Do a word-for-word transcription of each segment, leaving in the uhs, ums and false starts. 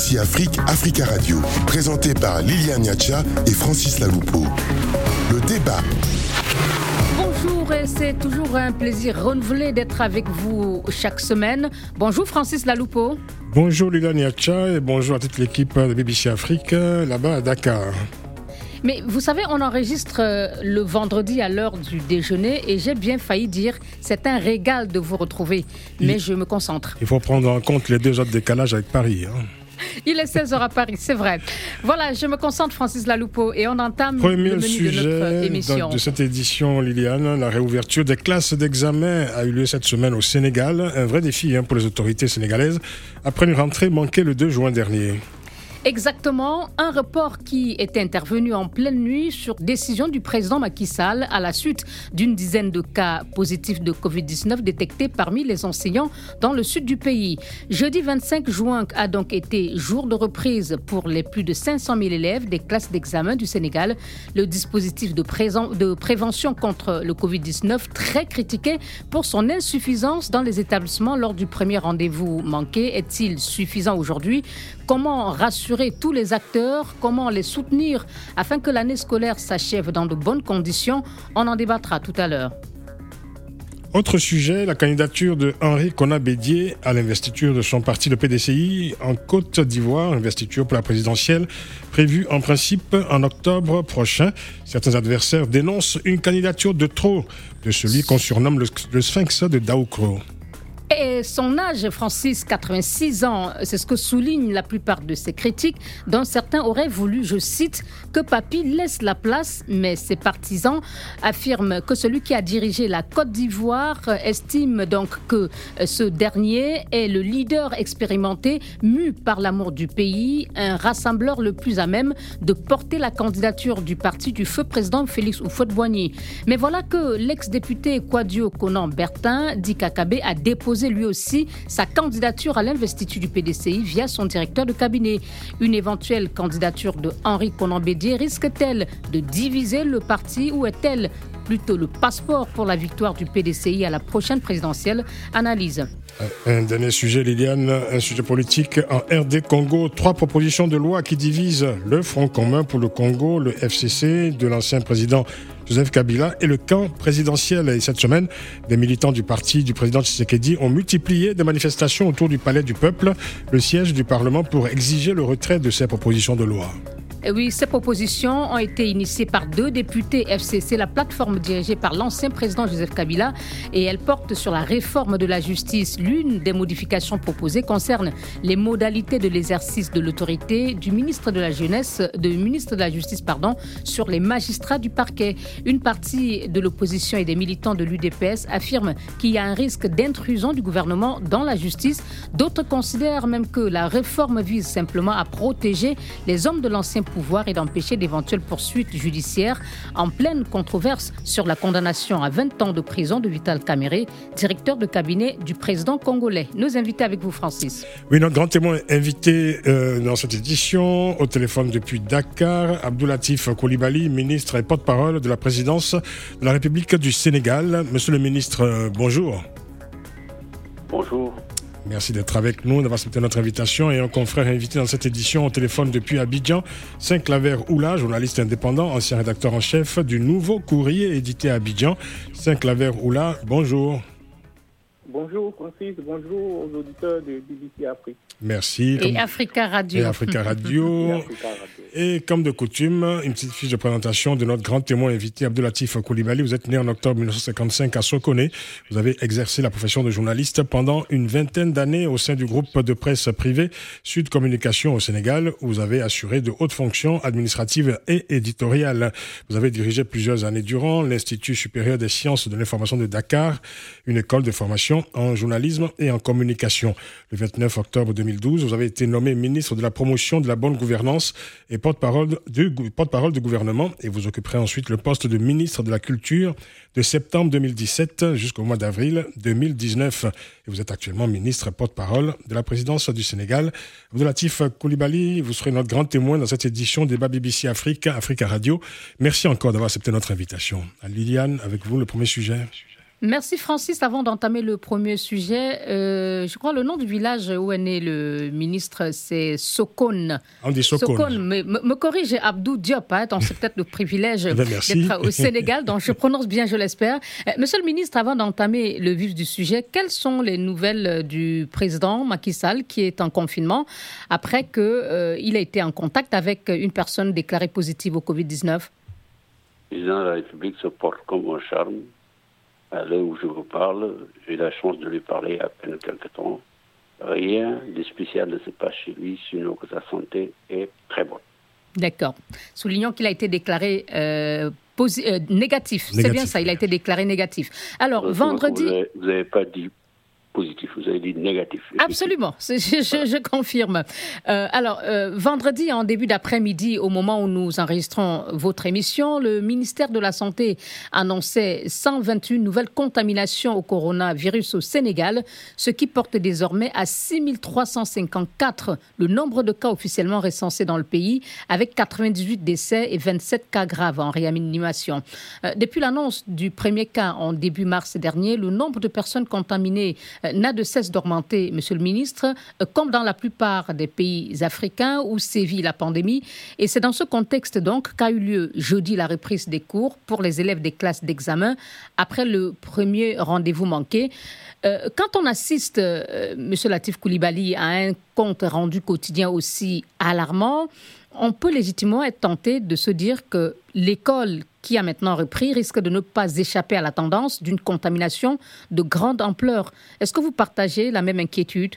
C Afrique, Africa Radio, présenté par Liliane Niacha et Francis Laloupo. Le débat. Bonjour, et c'est toujours un plaisir renouvelé d'être avec vous chaque semaine. Bonjour Francis Laloupo. Bonjour Liliane Niacha et bonjour à toute l'équipe de B B C Afrique là-bas à Dakar. Mais vous savez, on enregistre le vendredi à l'heure du déjeuner et j'ai bien failli dire c'est un régal de vous retrouver, mais il, je me concentre. Il faut prendre en compte les deux heures de décalage avec Paris. Hein. Il est seize heures à Paris, c'est vrai. Voilà, je me concentre, Francis Laloupo, et on entame Premier le menu sujet de notre émission. De cette édition, Liliane, la réouverture des classes d'examen a eu lieu cette semaine au Sénégal. Un vrai défi hein, pour les autorités sénégalaises, après une rentrée manquée le deux juin dernier. Exactement, un report qui était intervenu en pleine nuit sur décision du président Macky Sall à la suite d'une dizaine de cas positifs de covid dix-neuf détectés parmi les enseignants dans le sud du pays. Jeudi vingt-cinq juin a donc été jour de reprise pour les plus de cinq cent mille élèves des classes d'examen du Sénégal. Le dispositif de, présent, de prévention contre le covid dix-neuf, très critiqué pour son insuffisance dans les établissements lors du premier rendez-vous manqué, est-il suffisant aujourd'hui ? Comment rassurer tous les acteurs, comment les soutenir afin que l'année scolaire s'achève dans de bonnes conditions? On en débattra tout à l'heure. Autre sujet, la candidature de Henri Konan Bédié à l'investiture de son parti, le P D C I, en Côte d'Ivoire, investiture pour la présidentielle prévue en principe en octobre prochain. Certains adversaires dénoncent une candidature de trop de celui qu'on surnomme le, le Sphinx de Daoukro. Et son âge, Francis, quatre-vingt-six ans, c'est ce que soulignent la plupart de ses critiques, dont certains auraient voulu, je cite, que Papy laisse la place, mais ses partisans affirment que celui qui a dirigé la Côte d'Ivoire estime donc que ce dernier est le leader expérimenté, mu par l'amour du pays, un rassembleur le plus à même de porter la candidature du parti du feu président Félix Houphouët-Boigny. Mais voilà que l'ex-député Kouadio Konan Bertin, dit Kakabé, a déposé lui aussi sa candidature à l'investiture du P D C I via son directeur de cabinet. Une éventuelle candidature de Henri Konan Bédié risque-t-elle de diviser le parti ou est-elle plutôt le passeport pour la victoire du P D C I à la prochaine présidentielle? Analyse. Un dernier sujet, Liliane, un sujet politique en R D Congo. Trois propositions de loi qui divisent le Front commun pour le Congo, le F C C de l'ancien président Joseph Kabila et le camp présidentiel. Et cette semaine, des militants du parti du président Tshisekedi ont multiplié des manifestations autour du Palais du Peuple, le siège du Parlement, pour exiger le retrait de ces propositions de loi. Et oui, ces propositions ont été initiées par deux députés F C C, la plateforme dirigée par l'ancien président Joseph Kabila, et elles portent sur la réforme de la justice. L'une des modifications proposées concerne les modalités de l'exercice de l'autorité du ministre de la Jeunesse, du ministre de la Justice, pardon, sur les magistrats du parquet. Une partie de l'opposition et des militants de l'U D P S affirment qu'il y a un risque d'intrusion du gouvernement dans la justice. D'autres considèrent même que la réforme vise simplement à protéger les hommes de l'ancien pouvoir et d'empêcher d'éventuelles poursuites judiciaires, en pleine controverse sur la condamnation à vingt ans de prison de Vital Kamerhe, directeur de cabinet du président congolais. Nos invités avec vous, Francis. Oui, notre grand témoin invité euh, dans cette édition, au téléphone depuis Dakar, Abdoulatif Coulibaly, ministre et porte-parole de la présidence de la République du Sénégal. Monsieur le ministre, euh, bonjour. Bonjour. Merci d'être avec nous, d'avoir accepté notre invitation, et un confrère invité dans cette édition au téléphone depuis Abidjan, Saint-Claver Oula, journaliste indépendant, ancien rédacteur en chef du Nouveau Courrier édité à Abidjan. Saint-Claver Oula, bonjour. Bonjour Francis, bonjour aux auditeurs de B B C Afrique. Merci. Et Africa Radio. Et Africa Radio. Et Africa Radio. Et comme de coutume, une petite fiche de présentation de notre grand témoin invité, Abdoulatif Coulibaly. Vous êtes né en octobre dix-neuf cent cinquante-cinq à Sokone. Vous avez exercé la profession de journaliste pendant une vingtaine d'années au sein du groupe de presse privé Sud Communication au Sénégal, où vous avez assuré de hautes fonctions administratives et éditoriales. Vous avez dirigé plusieurs années durant l'Institut supérieur des sciences de l'information de Dakar, une école de formation en journalisme et en communication. Le vingt-neuf octobre deux mille douze, vous avez été nommé ministre de la promotion de la bonne gouvernance et porte-parole du, porte-parole du gouvernement, et vous occuperez ensuite le poste de ministre de la Culture de septembre deux mille dix-sept jusqu'au mois d'avril deux mille dix-neuf. Et vous êtes actuellement ministre porte-parole de la présidence du Sénégal. Abdoulatif Coulibaly, vous serez notre grand témoin dans cette édition débat B B C Afrique, Africa Radio. Merci encore d'avoir accepté notre invitation. À Liliane, avec vous, le premier sujet. Merci Francis. Avant d'entamer le premier sujet, euh, je crois le nom du village où est né le ministre, c'est Sokone. On dit Sokone. Sokone. Me, me, me corrige Abdou Diop, hein, donc c'est peut-être le privilège ben d'être au Sénégal, donc je prononce bien, je l'espère. Euh, Monsieur le ministre, avant d'entamer le vif du sujet, quelles sont les nouvelles du président Macky Sall qui est en confinement après qu'il euh, a été en contact avec une personne déclarée positive au covid dix-neuf? Le président de la République se porte comme un charme. À l'heure où je vous parle, j'ai eu la chance de lui parler il y a à peine quelques temps. Rien de spécial ne se passe chez lui, sinon que sa santé est très bonne. D'accord. Soulignons qu'il a été déclaré euh, posi- euh, négatif. négatif. C'est bien ça, il a été déclaré négatif. Alors, Donc, vendredi... Vous n'avez pas dit positif, vous avez dit négatif. Absolument, je, je, je confirme. Euh, alors, euh, vendredi, en début d'après-midi, au moment où nous enregistrons votre émission, le ministère de la Santé annonçait cent vingt et une nouvelles contaminations au coronavirus au Sénégal, ce qui porte désormais à six mille trois cent cinquante-quatre le nombre de cas officiellement recensés dans le pays, avec quatre-vingt-dix-huit décès et vingt-sept cas graves en réanimation. Euh, depuis l'annonce du premier cas en début mars dernier, le nombre de personnes contaminées n'a de cesse d'augmenter, Monsieur le ministre, comme dans la plupart des pays africains où sévit la pandémie. Et c'est dans ce contexte donc qu'a eu lieu jeudi la reprise des cours pour les élèves des classes d'examen après le premier rendez-vous manqué. Euh, quand on assiste, euh, Monsieur Latif Coulibaly, à un compte rendu quotidien aussi alarmant, on peut légitimement être tenté de se dire que l'école qui a maintenant repris risque de ne pas échapper à la tendance d'une contamination de grande ampleur. Est-ce que vous partagez la même inquiétude?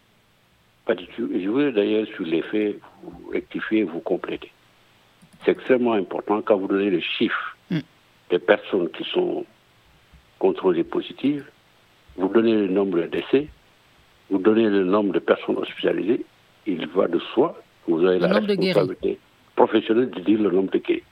Pas du tout. Je voudrais d'ailleurs, sur les faits, vous rectifier et vous compléter. C'est extrêmement important quand vous donnez le chiffre mm. des personnes qui sont contrôlées positives, vous donnez le nombre de décès, vous donnez le nombre de personnes hospitalisées, il va de soi que vous avez le la responsabilité professionnelle de dire le nombre de guéris.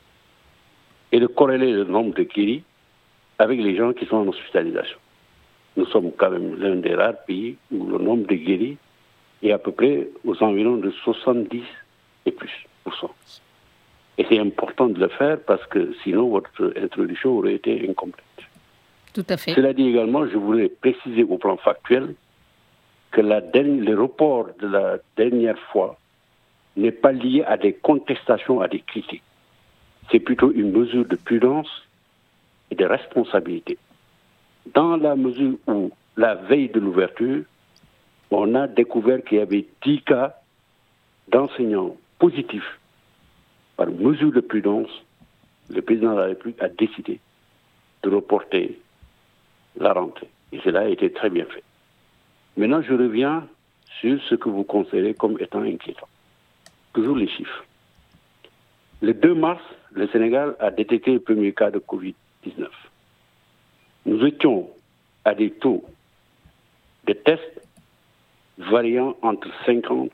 Et de corréler le nombre de guéris avec les gens qui sont en hospitalisation. Nous sommes quand même l'un des rares pays où le nombre de guéris est à peu près aux environs de soixante-dix et plus pour cent. Et c'est important de le faire parce que sinon votre introduction aurait été incomplète. Tout à fait. Cela dit également, je voulais préciser au plan factuel que la dernière, le report de la dernière fois n'est pas lié à des contestations, à des critiques. C'est plutôt une mesure de prudence et de responsabilité. Dans la mesure où, la veille de l'ouverture, on a découvert qu'il y avait dix cas d'enseignants positifs. Par mesure de prudence, le président de la République a décidé de reporter la rentrée. Et cela a été très bien fait. Maintenant, je reviens sur ce que vous considérez comme étant inquiétant. Toujours les chiffres. Le deux mars, le Sénégal a détecté le premier cas de covid dix-neuf. Nous étions à des taux de tests variant entre cinquante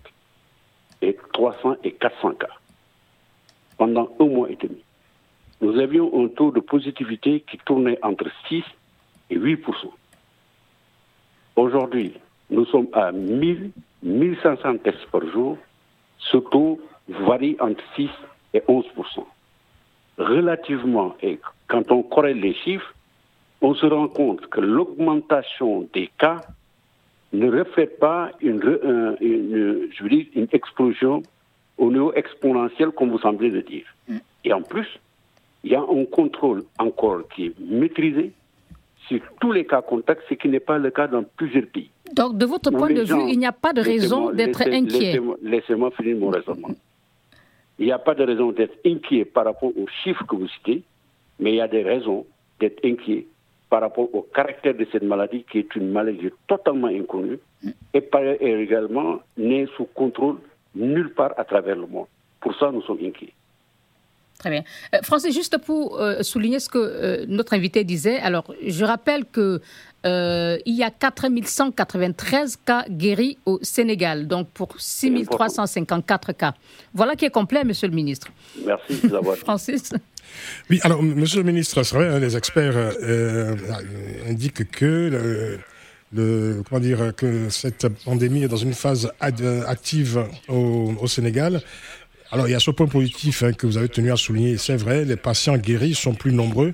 et trois cents et quatre cents cas pendant un mois et demi. Nous avions un taux de positivité qui tournait entre six et huit pour cent. Aujourd'hui, nous sommes à mille, mille cinq cents tests par jour. Ce taux varie entre six et onze pour cent. Relativement, et quand on corrèle les chiffres, on se rend compte que l'augmentation des cas ne reflète pas une, une, une, je veux dire, une explosion au niveau exponentiel, comme vous semblez le dire. Et en plus, il y a un contrôle encore qui est maîtrisé sur tous les cas contacts, ce qui n'est pas le cas dans plusieurs pays. Donc, de votre point de gens, vue, il n'y a pas de raison d'être laissez, inquiet. Laissez-moi, laissez-moi finir mon raisonnement. Il n'y a pas de raison d'être inquiet par rapport aux chiffres que vous citez, mais il y a des raisons d'être inquiet par rapport au caractère de cette maladie qui est une maladie totalement inconnue et, par, et également n'est sous contrôle nulle part à travers le monde. Pour ça, nous sommes inquiets. Très bien. Euh, Francis, juste pour euh, souligner ce que euh, notre invité disait, alors je rappelle que euh, il y a quatre mille cent quatre-vingt-treize cas guéris au Sénégal, donc pour six mille trois cent cinquante-quatre cas. Voilà qui est complet, Monsieur le Ministre. Merci de l'avoir dit. Francis. Oui, alors, Monsieur le Ministre, c'est vrai, hein, les experts euh, indiquent que le, le, comment dire, que cette pandémie est dans une phase ad, active au, au Sénégal. Alors, il y a ce point positif hein, que vous avez tenu à souligner. C'est vrai, les patients guéris sont plus nombreux.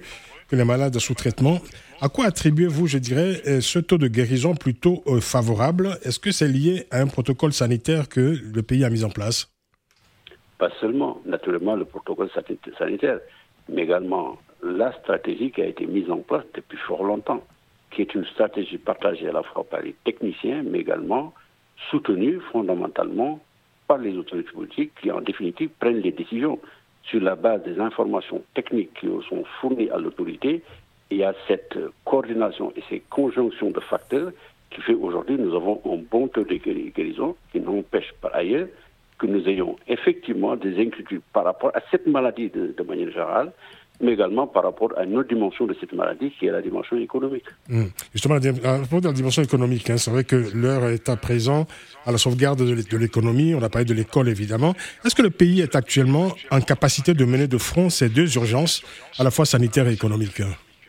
que les malades sous traitement. À quoi attribuez-vous, je dirais, ce taux de guérison plutôt favorable? Est-ce que c'est lié à un protocole sanitaire que le pays a mis en place? Pas seulement, naturellement, le protocole sanitaire, mais également la stratégie qui a été mise en place depuis fort longtemps, qui est une stratégie partagée à la fois par les techniciens, mais également soutenue fondamentalement par les autorités politiques qui, en définitive, prennent les décisions sur la base des informations techniques qui sont fournies à l'autorité. Et à cette coordination et ces conjonctions de facteurs qui fait aujourd'hui nous avons un bon taux de guérison qui n'empêche par ailleurs que nous ayons effectivement des inquiétudes par rapport à cette maladie de, de manière générale, mais également par rapport à une autre dimension de cette maladie qui est la dimension économique. Mmh. Justement, à propos de la dimension économique, hein, c'est vrai que l'heure est à présent à la sauvegarde de l'économie, on a parlé de l'école évidemment. Est-ce que le pays est actuellement en capacité de mener de front ces deux urgences, à la fois sanitaires et économiques?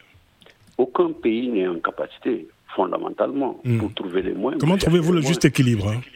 Aucun pays n'est en capacité, fondamentalement, mmh. pour trouver les moyens. Comment trouvez-vous le juste équilibre hein?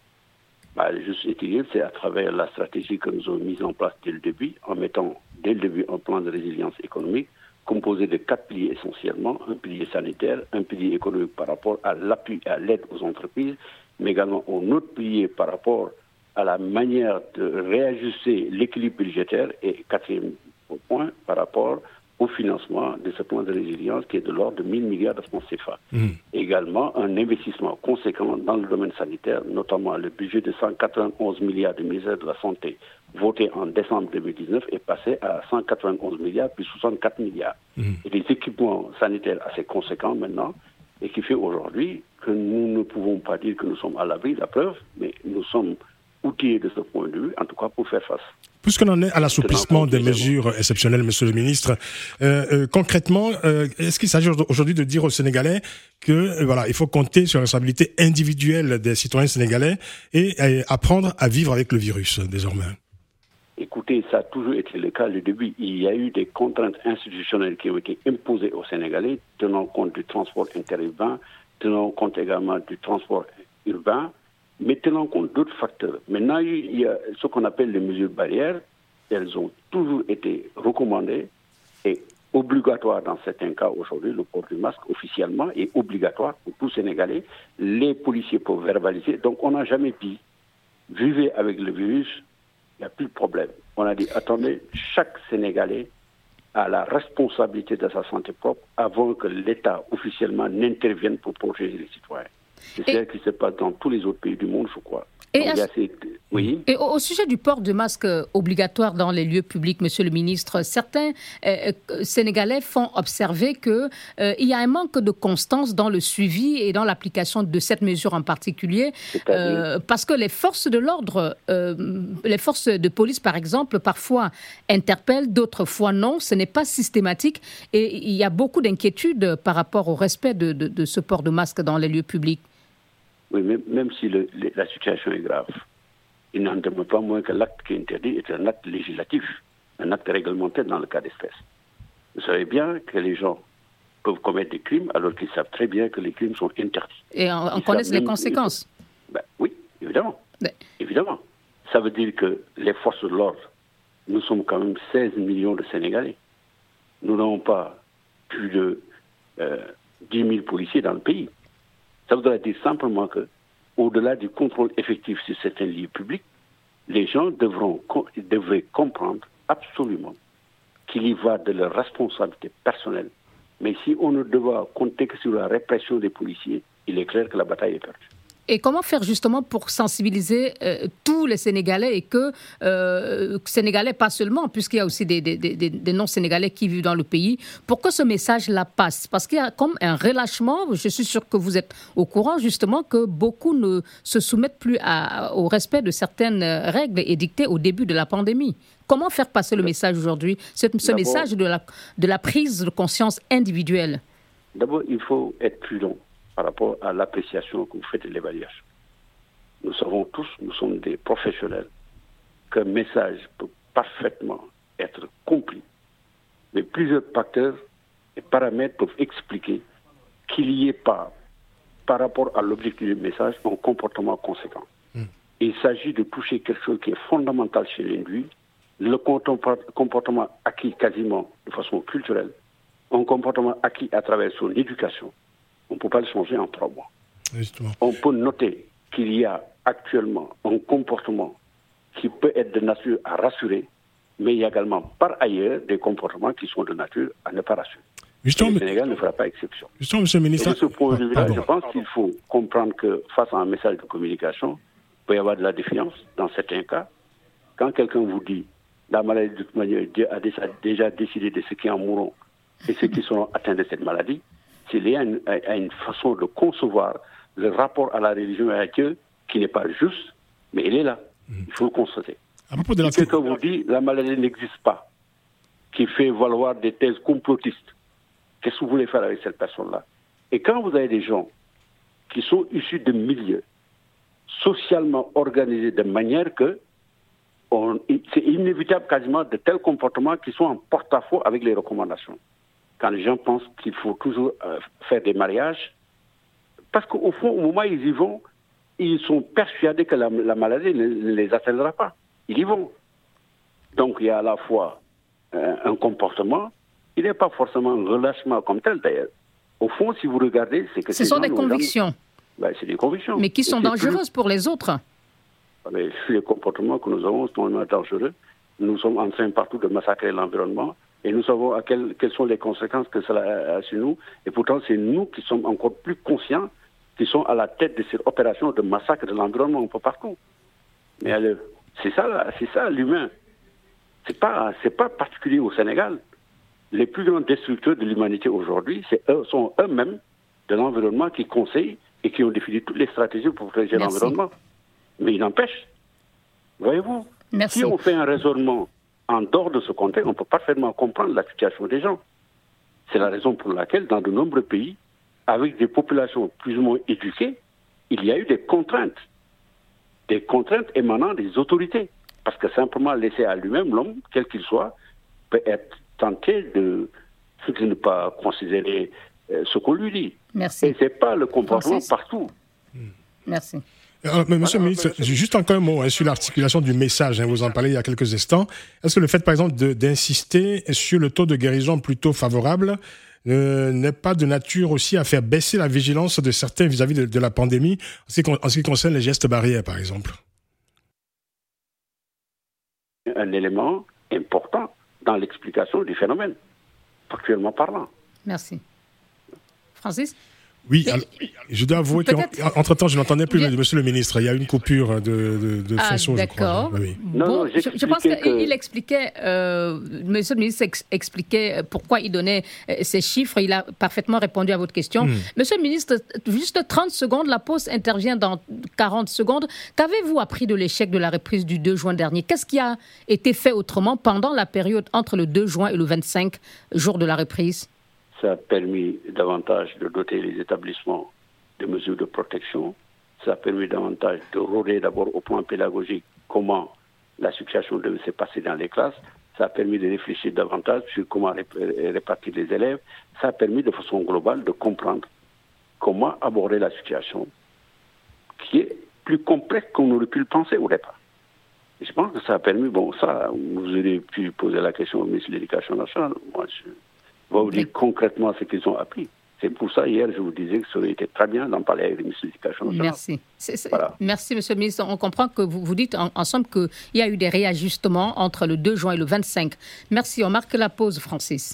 Bah, le juste équilibre, c'est à travers la stratégie que nous avons mise en place dès le début, en mettant dès le début un plan de résilience économique composé de quatre piliers essentiellement, un pilier sanitaire, un pilier économique par rapport à l'appui et à l'aide aux entreprises, mais également un autre pilier par rapport à la manière de réajuster l'équilibre budgétaire et quatrième point par rapport au financement de ce plan de résilience qui est de l'ordre de mille milliards de francs C F A. Mmh. Également, un investissement conséquent dans le domaine sanitaire, notamment le budget de cent quatre-vingt-onze milliards du ministère de la Santé, voté en décembre deux mille dix-neuf, est passé à cent quatre-vingt-onze milliards plus soixante-quatre milliards. Mmh. Et des équipements sanitaires assez conséquents maintenant, et qui fait aujourd'hui que nous ne pouvons pas dire que nous sommes à l'abri, la preuve, mais nous sommes outillés de ce point de vue, en tout cas pour faire face. Puisqu'on en est à l'assouplissement des mesures exceptionnelles, Monsieur le Ministre, euh, euh, concrètement, euh, est-ce qu'il s'agit aujourd'hui de dire aux Sénégalais que euh, voilà, il faut compter sur la responsabilité individuelle des citoyens sénégalais et euh, apprendre à vivre avec le virus désormais? Écoutez, ça a toujours été le cas du début. Il y a eu des contraintes institutionnelles qui ont été imposées aux Sénégalais, tenant compte du transport interurbain, tenant compte également du transport urbain, mais tenant compte d'autres facteurs. Maintenant, il y a ce qu'on appelle les mesures barrières. Elles ont toujours été recommandées et obligatoires dans certains cas aujourd'hui. Le port du masque officiellement est obligatoire pour tous Sénégalais. Les policiers peuvent verbaliser. Donc on n'a jamais dit, vivez avec le virus, il n'y a plus de problème. On a dit, attendez, chaque Sénégalais a la responsabilité de sa santé propre avant que l'État officiellement n'intervienne pour protéger les citoyens. C'est ce qui se passe dans tous les autres pays du monde, je crois. Et, Donc, assez... oui. et au sujet du port de masque obligatoire dans les lieux publics, Monsieur le Ministre, certains euh, Sénégalais font observer qu'il euh, y a un manque de constance dans le suivi et dans l'application de cette mesure en particulier, euh, parce que les forces de l'ordre, euh, les forces de police par exemple, parfois interpellent, d'autres fois non, ce n'est pas systématique et il y a beaucoup d'inquiétudes par rapport au respect de, de, de ce port de masque dans les lieux publics. Oui, même, même si le, le, la situation est grave, il n'en demeure pas moins que l'acte qui est interdit est un acte législatif, un acte réglementaire dans le cas d'espèce. Vous savez bien que les gens peuvent commettre des crimes alors qu'ils savent très bien que les crimes sont interdits. Et on, on connaît les conséquences. Ben, oui, évidemment. Mais... Évidemment. Ça veut dire que les forces de l'ordre, nous sommes quand même seize millions de Sénégalais. Nous n'avons pas plus de euh, dix mille policiers dans le pays. Ça voudrait dire simplement que, au-delà du contrôle effectif sur certains lieux publics, les gens devront, devraient comprendre absolument qu'il y va de leur responsabilité personnelle. Mais si on ne doit compter que sur la répression des policiers, il est clair que la bataille est perdue. Et comment faire justement pour sensibiliser euh, tous les Sénégalais et que euh, Sénégalais pas seulement, puisqu'il y a aussi des, des, des, des non-Sénégalais qui vivent dans le pays, pour que ce message-là passe? Parce qu'il y a comme un relâchement, je suis sûr que vous êtes au courant justement que beaucoup ne se soumettent plus à, au respect de certaines règles édictées au début de la pandémie. Comment faire passer le message aujourd'hui, ce, ce message de la, de la prise de conscience individuelle? D'abord, il faut être prudent par rapport à l'appréciation que vous faites de l'évaluation. Nous savons tous, nous sommes des professionnels, qu'un message peut parfaitement être compris, mais plusieurs facteurs et paramètres peuvent expliquer qu'il n'y ait pas, par rapport à l'objectif du message, un comportement conséquent. Mmh. Il s'agit de toucher quelque chose qui est fondamental chez l'individu, le comportement acquis quasiment de façon culturelle, un comportement acquis à travers son éducation, on ne peut pas le changer en trois mois. Justement. On peut noter qu'il y a actuellement un comportement qui peut être de nature à rassurer, mais il y a également par ailleurs des comportements qui sont de nature à ne pas rassurer. Justement, le Sénégal ne fera pas exception. Justement, monsieur le ministre. Et de ce point de vue-là, Pardon. je pense qu'il faut comprendre que face à un message de communication, il peut y avoir de la défiance dans certains cas. Quand quelqu'un vous dit la maladie, de toute manière, Dieu a déjà, déjà décidé de ceux qui en mourront et ceux qui seront atteints de cette maladie, c'est lié à une, à une façon de concevoir le rapport à la religion et à Dieu qui n'est pas juste, mais il est là. Il faut le constater. À propos de la... Si quelqu'un vous dit la maladie n'existe pas, qui fait valoir des thèses complotistes, qu'est-ce que vous voulez faire avec cette personne-là? Et quand vous avez des gens qui sont issus de milieux socialement organisés de manière que on, c'est inévitable quasiment de tels comportements qui sont en porte-à-faux avec les recommandations. Quand les gens pensent qu'il faut toujours euh, faire des mariages, parce qu'au fond, au moment où ils y vont, ils sont persuadés que la, la maladie ne, ne les atteindra pas. Ils y vont. Donc il y a à la fois euh, un comportement, il n'est pas forcément un relâchement comme tel d'ailleurs. Au fond, si vous regardez, c'est que... Ce sont des convictions. Ben, c'est des convictions. Mais qui sont dangereuses plus... pour les autres. Mais les comportements que nous avons sont dangereux. Nous sommes en train partout de massacrer l'environnement et nous savons à quel, quelles sont les conséquences que cela a sur nous. Et pourtant, c'est nous qui sommes encore plus conscients, qui sont à la tête de cette opération de massacre de l'environnement un peu partout. Mais alors, c'est ça, c'est ça l'humain. C'est pas, c'est pas particulier au Sénégal. Les plus grands destructeurs de l'humanité aujourd'hui, c'est eux, sont eux-mêmes de l'environnement qui conseillent et qui ont défini toutes les stratégies pour protéger Merci. l'environnement. Mais il n'empêche, voyez-vous, Merci. si on fait un raisonnement en dehors de ce contexte, on peut parfaitement comprendre la situation des gens. C'est la raison pour laquelle, dans de nombreux pays, avec des populations plus ou moins éduquées, il y a eu des contraintes. Des contraintes émanant des autorités. Parce que simplement laisser à lui-même, l'homme, quel qu'il soit, peut être tenté de, de ne pas considérer euh, ce qu'on lui dit. Merci. Et ce n'est pas le comportement Francis. partout. Merci. Euh, mais monsieur le ministre, juste encore un mot hein, sur l'articulation du message. Hein, vous en parlez il y a quelques instants. Est-ce que le fait, par exemple, de, d'insister sur le taux de guérison plutôt favorable euh, n'est pas de nature aussi à faire baisser la vigilance de certains vis-à-vis de, de la pandémie en ce, qui, en ce qui concerne les gestes barrières, par exemple? Un élément important dans l'explication du phénomène, factuellement parlant. Merci. Francis? Oui, alors, je dois avouer qu'entre-temps, je n'entendais plus, monsieur le ministre. Il y a une coupure de, de, de ah, son, d'accord. je crois. Oui. Bon, non, non, je, je pense qu'il que... expliquait, euh, monsieur le ministre ex- expliquait pourquoi il donnait euh, ces chiffres. Il a parfaitement répondu à votre question. Hmm. Monsieur le ministre, juste trente secondes, la pause intervient dans quarante secondes. Qu'avez-vous appris de l'échec de la reprise du deux juin dernier? Qu'est-ce qui a été fait autrement pendant la période entre le deux juin et le vingt-cinq, jour de la reprise? Ça a permis davantage de doter les établissements de mesures de protection. Ça a permis davantage de rôder d'abord au plan pédagogique comment la situation devait se passer dans les classes. Ça a permis de réfléchir davantage sur comment répartir les élèves. Ça a permis de façon globale de comprendre comment aborder la situation qui est plus complexe qu'on aurait pu le penser au départ. Et je pense que ça a permis, bon, ça, vous auriez pu poser la question au ministre de l'Éducation nationale. Moi, je... va vous dire concrètement ce qu'ils ont appris. C'est pour ça, hier, je vous disais que ça aurait été très bien d'en parler avec le ministre de l'Éducation nationale. Merci. C'est, c'est, voilà. Merci, monsieur le ministre. On comprend que vous, vous dites en, ensemble qu'il y a eu des réajustements entre le deux juin et le vingt-cinq. Merci. On marque la pause, Francis.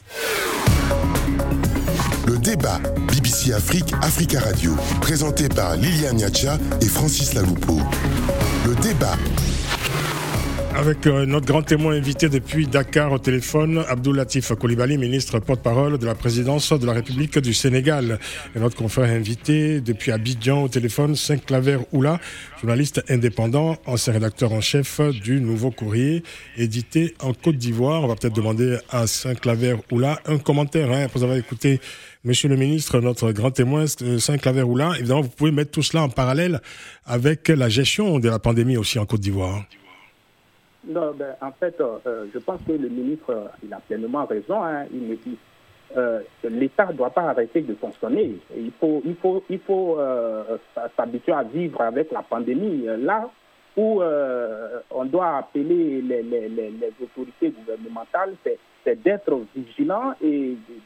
Le débat B B C Afrique, Africa Radio, présenté par Liliane Niacha et Francis Laloupo. Le débat. Avec euh, notre grand témoin invité depuis Dakar au téléphone, Abdou Latif Coulibaly, ministre porte-parole de la présidence de la République du Sénégal. Et notre confrère invité depuis Abidjan au téléphone, Saint-Claver Oula, journaliste indépendant, ancien rédacteur en chef du Nouveau Courrier, édité en Côte d'Ivoire. On va peut-être demander à Saint-Claver Oula un commentaire hein, après avoir écouté Monsieur le ministre, notre grand témoin, Saint-Claver Oula. Évidemment, vous pouvez mettre tout cela en parallèle avec la gestion de la pandémie aussi en Côte d'Ivoire. Non, ben, en fait, euh, je pense que le ministre, euh, il a pleinement raison. Hein. Il me dit euh, l'État ne doit pas arrêter de fonctionner. Il faut, il faut, il faut euh, s'habituer à vivre avec la pandémie. Là où euh, on doit appeler les, les, les, les autorités gouvernementales, c'est, c'est d'être vigilant et de,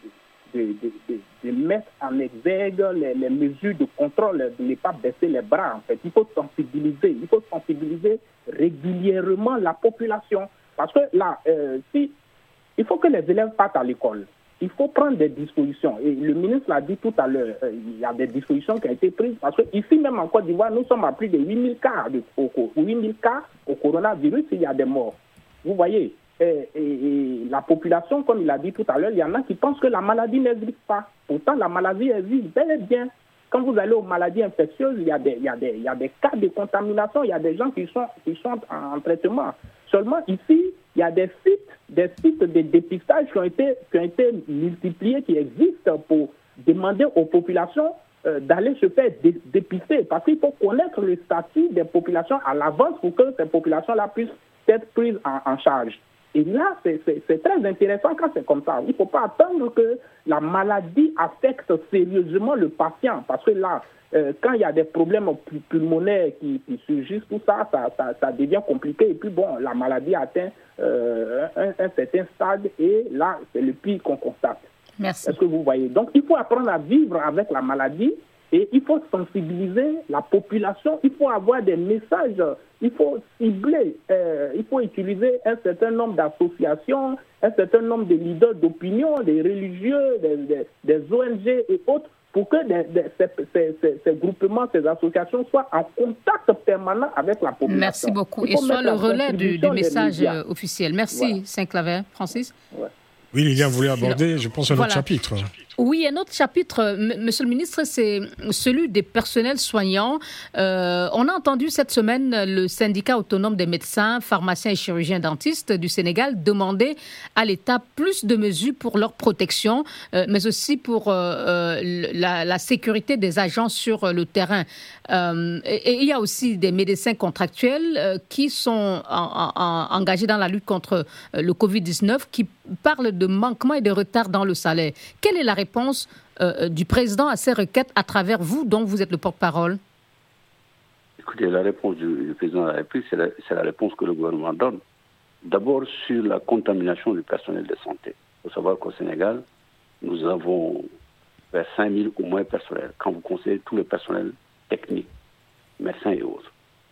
de, de, de, de mettre en exergue les, les mesures de contrôle, de ne pas baisser les bras. En fait, il faut sensibiliser, il faut sensibiliser régulièrement la population. Parce que là, euh, si, il faut que les élèves partent à l'école. Il faut prendre des dispositions. Et le ministre l'a dit tout à l'heure, euh, il y a des dispositions qui ont été prises. Parce que ici même en Côte d'Ivoire, nous sommes à plus de huit mille cas, de, au, huit mille cas au coronavirus, il y a des morts. Vous voyez, et, et, et la population, comme il a dit tout à l'heure, il y en a qui pensent que la maladie n'existe pas. Pourtant, la maladie existe bel et bien. Quand vous allez aux maladies infectieuses, il y a des, il y a des, il y a des cas de contamination, il y a des gens qui sont, qui sont en, en traitement. Seulement ici, il y a des sites, des sites de dépistage qui ont été, qui ont été multipliés, qui existent pour demander aux populations euh, d'aller se faire dé- dépister. Parce qu'il faut connaître le statut des populations à l'avance pour que ces populations-là puissent être prises en, en charge. Et là, c'est, c'est, c'est très intéressant quand c'est comme ça. Il ne faut pas attendre que la maladie affecte sérieusement le patient. Parce que là, euh, quand il y a des problèmes pulmonaires qui, qui surgissent, tout ça ça, ça, ça devient compliqué. Et puis bon, la maladie atteint euh, un, un certain stade et là, c'est le pire qu'on constate. Merci. Est-ce que vous voyez? Donc, il faut apprendre à vivre avec la maladie. Et il faut sensibiliser la population, il faut avoir des messages, il faut cibler, euh, il faut utiliser un certain nombre d'associations, un certain nombre de leaders d'opinion, des religieux, des, des, des O N G et autres, pour que des, des, ces, ces, ces, ces groupements, ces associations soient en contact permanent avec la population. Merci beaucoup. Et soit le relais du, du message officiel. Merci, voilà. Saint-Claver. Francis? Ouais. Oui, Liliane voulait aborder, je pense, un voilà. autre chapitre. Oui, un autre chapitre, M- Monsieur le ministre, c'est celui des personnels soignants. Euh, on a entendu cette semaine le syndicat autonome des médecins, pharmaciens et chirurgiens dentistes du Sénégal demander à l'État plus de mesures pour leur protection, euh, mais aussi pour euh, la, la sécurité des agents sur le terrain. Euh, et, et il y a aussi des médecins contractuels euh, qui sont en, en, engagés dans la lutte contre le covid dix-neuf, qui parlent de manquements et de retards dans le salaire. Quelle est la réponse euh, du président à ces requêtes à travers vous, dont vous êtes le porte-parole? Écoutez, la réponse du, du président de la République, c'est la, c'est la réponse que le gouvernement donne. D'abord, sur la contamination du personnel de santé. Il faut savoir qu'au Sénégal, nous avons vers cinq mille ou moins personnels, quand vous considérez tout le personnel technique, médecins et autres.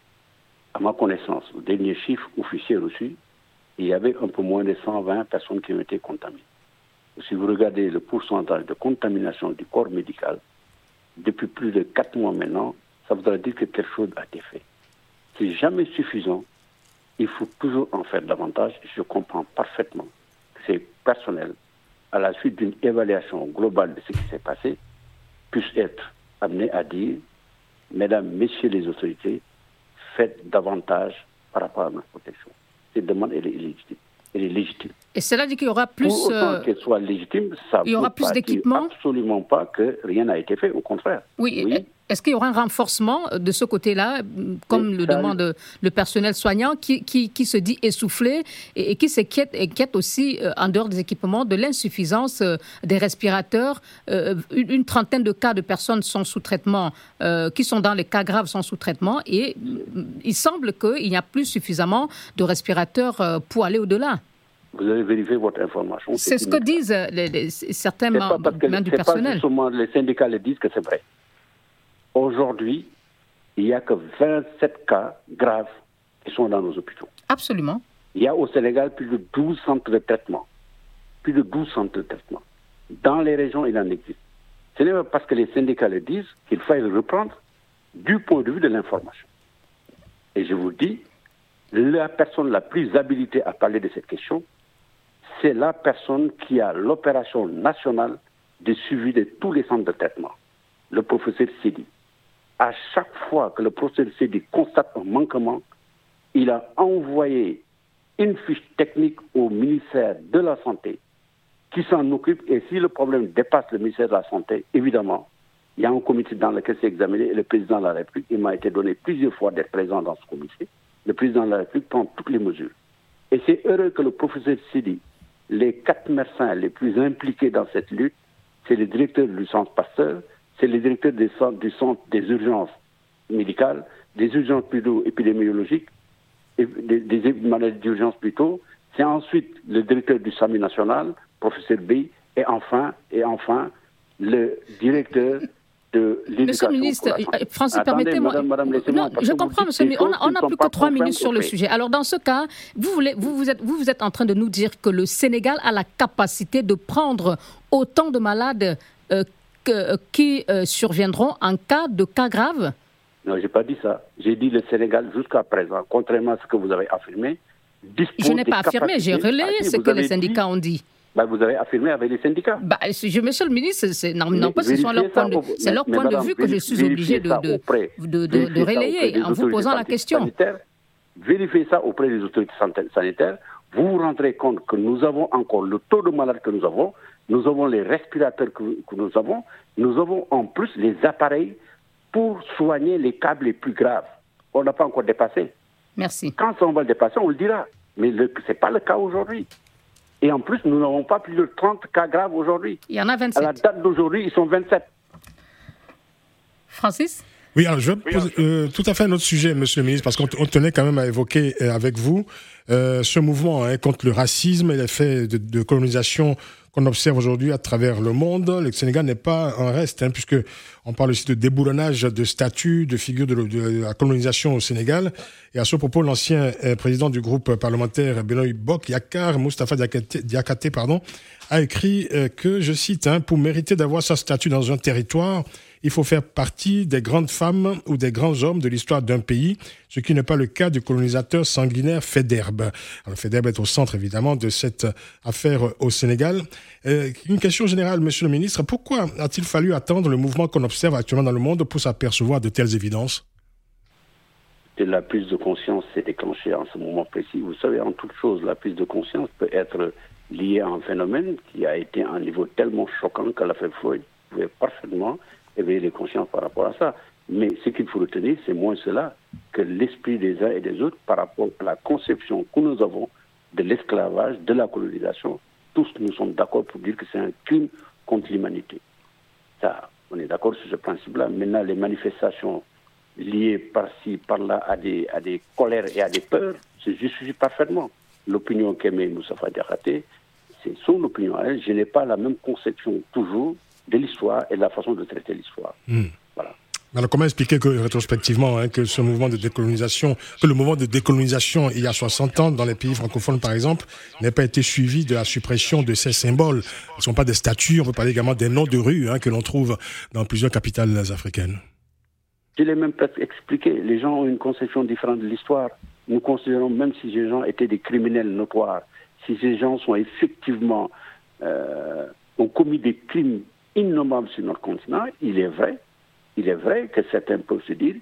À ma connaissance, le dernier chiffre officiel reçu, il y avait un peu moins de cent vingt personnes qui ont été contaminées. Si vous regardez le pourcentage de contamination du corps médical, depuis plus de quatre mois maintenant, ça voudrait dire que quelque chose a été fait. C'est jamais suffisant. Il faut toujours en faire davantage. Je comprends parfaitement que ces personnels, à la suite d'une évaluation globale de ce qui s'est passé, puissent être amenés à dire, mesdames, messieurs les autorités, faites davantage par rapport à notre protection. Cette demande, elle est légitime. Elle est légitime. Et cela dit qu'il y aura plus... Pour autant euh, qu'elle soit légitime, ça il y aura plus d'équipements. Absolument pas que rien n'a été fait, au contraire. Oui, oui. Est-ce qu'il y aura un renforcement de ce côté-là, comme et le ça, demande le personnel soignant, qui, qui, qui se dit essoufflé et, et qui s'inquiète inquiète aussi, euh, en dehors des équipements, de l'insuffisance euh, des respirateurs. Euh, une, une trentaine de cas de personnes sont sous traitement, euh, qui sont dans les cas graves sont sous traitement, et euh, il semble qu'il n'y a plus suffisamment de respirateurs euh, pour aller au-delà. Vous avez vérifié votre information. C'est, c'est ce que disent les, les, certains membres du personnel. C'est pas justement les syndicats le disent que c'est vrai. Aujourd'hui, il n'y a que vingt-sept cas graves qui sont dans nos hôpitaux. Absolument. Il y a au Sénégal plus de douze centres de traitement. Plus de douze centres de traitement. Dans les régions, il en existe. Ce n'est pas parce que les syndicats le disent qu'il faut le reprendre du point de vue de l'information. Et je vous dis, la personne la plus habilitée à parler de cette question, c'est la personne qui a l'opération nationale de suivi de tous les centres de traitement, le professeur Sidi. À chaque fois que le professeur Sidi constate un manquement, il a envoyé une fiche technique au ministère de la Santé qui s'en occupe. Et si le problème dépasse le ministère de la Santé, évidemment, il y a un comité dans lequel c'est examiné et le président de la République, il m'a été donné plusieurs fois d'être présent dans ce comité. Le président de la République prend toutes les mesures. Et c'est heureux que le professeur Sidi, les quatre médecins les plus impliqués dans cette lutte, c'est le directeur du centre Pasteur, c'est le directeur des centres, du centre des urgences médicales, des urgences plutôt épidémiologiques, et des, des maladies d'urgence plutôt. C'est ensuite le directeur du SAMU national, professeur Bey, Et enfin, et enfin, le directeur de l'éducation. Monsieur le ministre, Francis, Attendez, permettez-moi. Madame, madame, laissez-moi, non, je comprends, monsieur le ministre. On n'a plus que trois minutes sur le prêts. sujet. Alors, dans ce cas, vous, voulez, vous, vous, êtes, vous, vous êtes en train de nous dire que le Sénégal a la capacité de prendre autant de malades euh, que, qui euh, surviendront en cas de cas graves? Non, je n'ai pas dit ça. J'ai dit le Sénégal, jusqu'à présent, contrairement à ce que vous avez affirmé, dispose Je n'ai des pas affirmé, j'ai capacités. relayé Ah, si, ce vous que avez les syndicats dit, ont dit. bah, vous avez affirmé avec les syndicats. Bah, je, monsieur le ministre, c'est, non, non pas ce sont Vérifiez leur point de, ça, c'est leur mais point de madame, vue que je suis vérifiez obligé de, ça de, auprès- de, de, de vérifiez ça auprès relayer des en vous autorités posant la question. sanitaires. Vérifiez ça auprès des autorités santé- sanitaires. Vous vous rendrez compte que nous avons encore le taux de malades que nous avons, nous avons les respirateurs que, que nous avons, nous avons en plus les appareils pour soigner les cas les plus graves. On n'a pas encore dépassé. Merci. Quand on va le dépasser, on le dira. Mais ce n'est pas le cas aujourd'hui. Et en plus, nous n'avons pas plus de trente cas graves aujourd'hui. Il y en a À la vingt-sept. date d'aujourd'hui, ils sont vingt-sept. Francis? Oui, alors je vais poser euh, tout à fait un autre sujet, monsieur le ministre, parce qu'on t- on tenait quand même à évoquer euh, avec vous euh, ce mouvement hein, contre le racisme et l'effet de, de colonisation qu'on observe aujourd'hui à travers le monde. Le Sénégal n'est pas un reste, hein, puisque on parle aussi de déboulonnage de statuts, de figures de, de la colonisation au Sénégal. Et à ce propos, l'ancien euh, président du groupe parlementaire Benoît Bok Yakar, Moustapha Diakhaté, Diakhaté pardon, a écrit euh, que, je cite, hein, pour mériter d'avoir sa statue dans un territoire, il faut faire partie des grandes femmes ou des grands hommes de l'histoire d'un pays, ce qui n'est pas le cas du colonisateur sanguinaire Faidherbe. Alors Faidherbe est au centre évidemment de cette affaire au Sénégal. Euh, une question générale, monsieur le ministre, pourquoi a-t-il fallu attendre le mouvement qu'on observe actuellement dans le monde pour s'apercevoir de telles évidences? Et la prise de conscience s'est déclenchée en ce moment précis. Vous savez, en toute chose, la prise de conscience peut être liée à un phénomène qui a été à un niveau tellement choquant que l'affaire Floyd pouvait parfaitement éveiller les consciences par rapport à ça. Mais ce qu'il faut retenir, c'est moins cela que l'esprit des uns et des autres par rapport à la conception que nous avons de l'esclavage, de la colonisation. Tous nous sommes d'accord pour dire que c'est un crime contre l'humanité. Ça, on est d'accord sur ce principe-là. Maintenant, les manifestations liées par-ci, par-là à des, à des colères et à des peurs se justifient parfaitement. L'opinion qu'émet Moustapha Diakhaté, c'est son opinion à elle. Je n'ai pas la même conception toujours de l'histoire et de la façon de traiter l'histoire. Mmh. Voilà. Alors comment expliquer que rétrospectivement hein, que ce mouvement de décolonisation, que le mouvement de décolonisation il y a soixante ans dans les pays francophones par exemple, n'ait pas été suivi de la suppression de ces symboles? Ce ne sont pas des statues, on peut parler également des noms de rues hein, que l'on trouve dans plusieurs capitales africaines. Je l'ai même presque expliqué. Les gens ont une conception différente de l'histoire. Nous considérons même si ces gens étaient des criminels notoires, si ces gens sont effectivement euh, ont commis des crimes innommables sur notre continent, il est vrai, il est vrai que certains peuvent se dire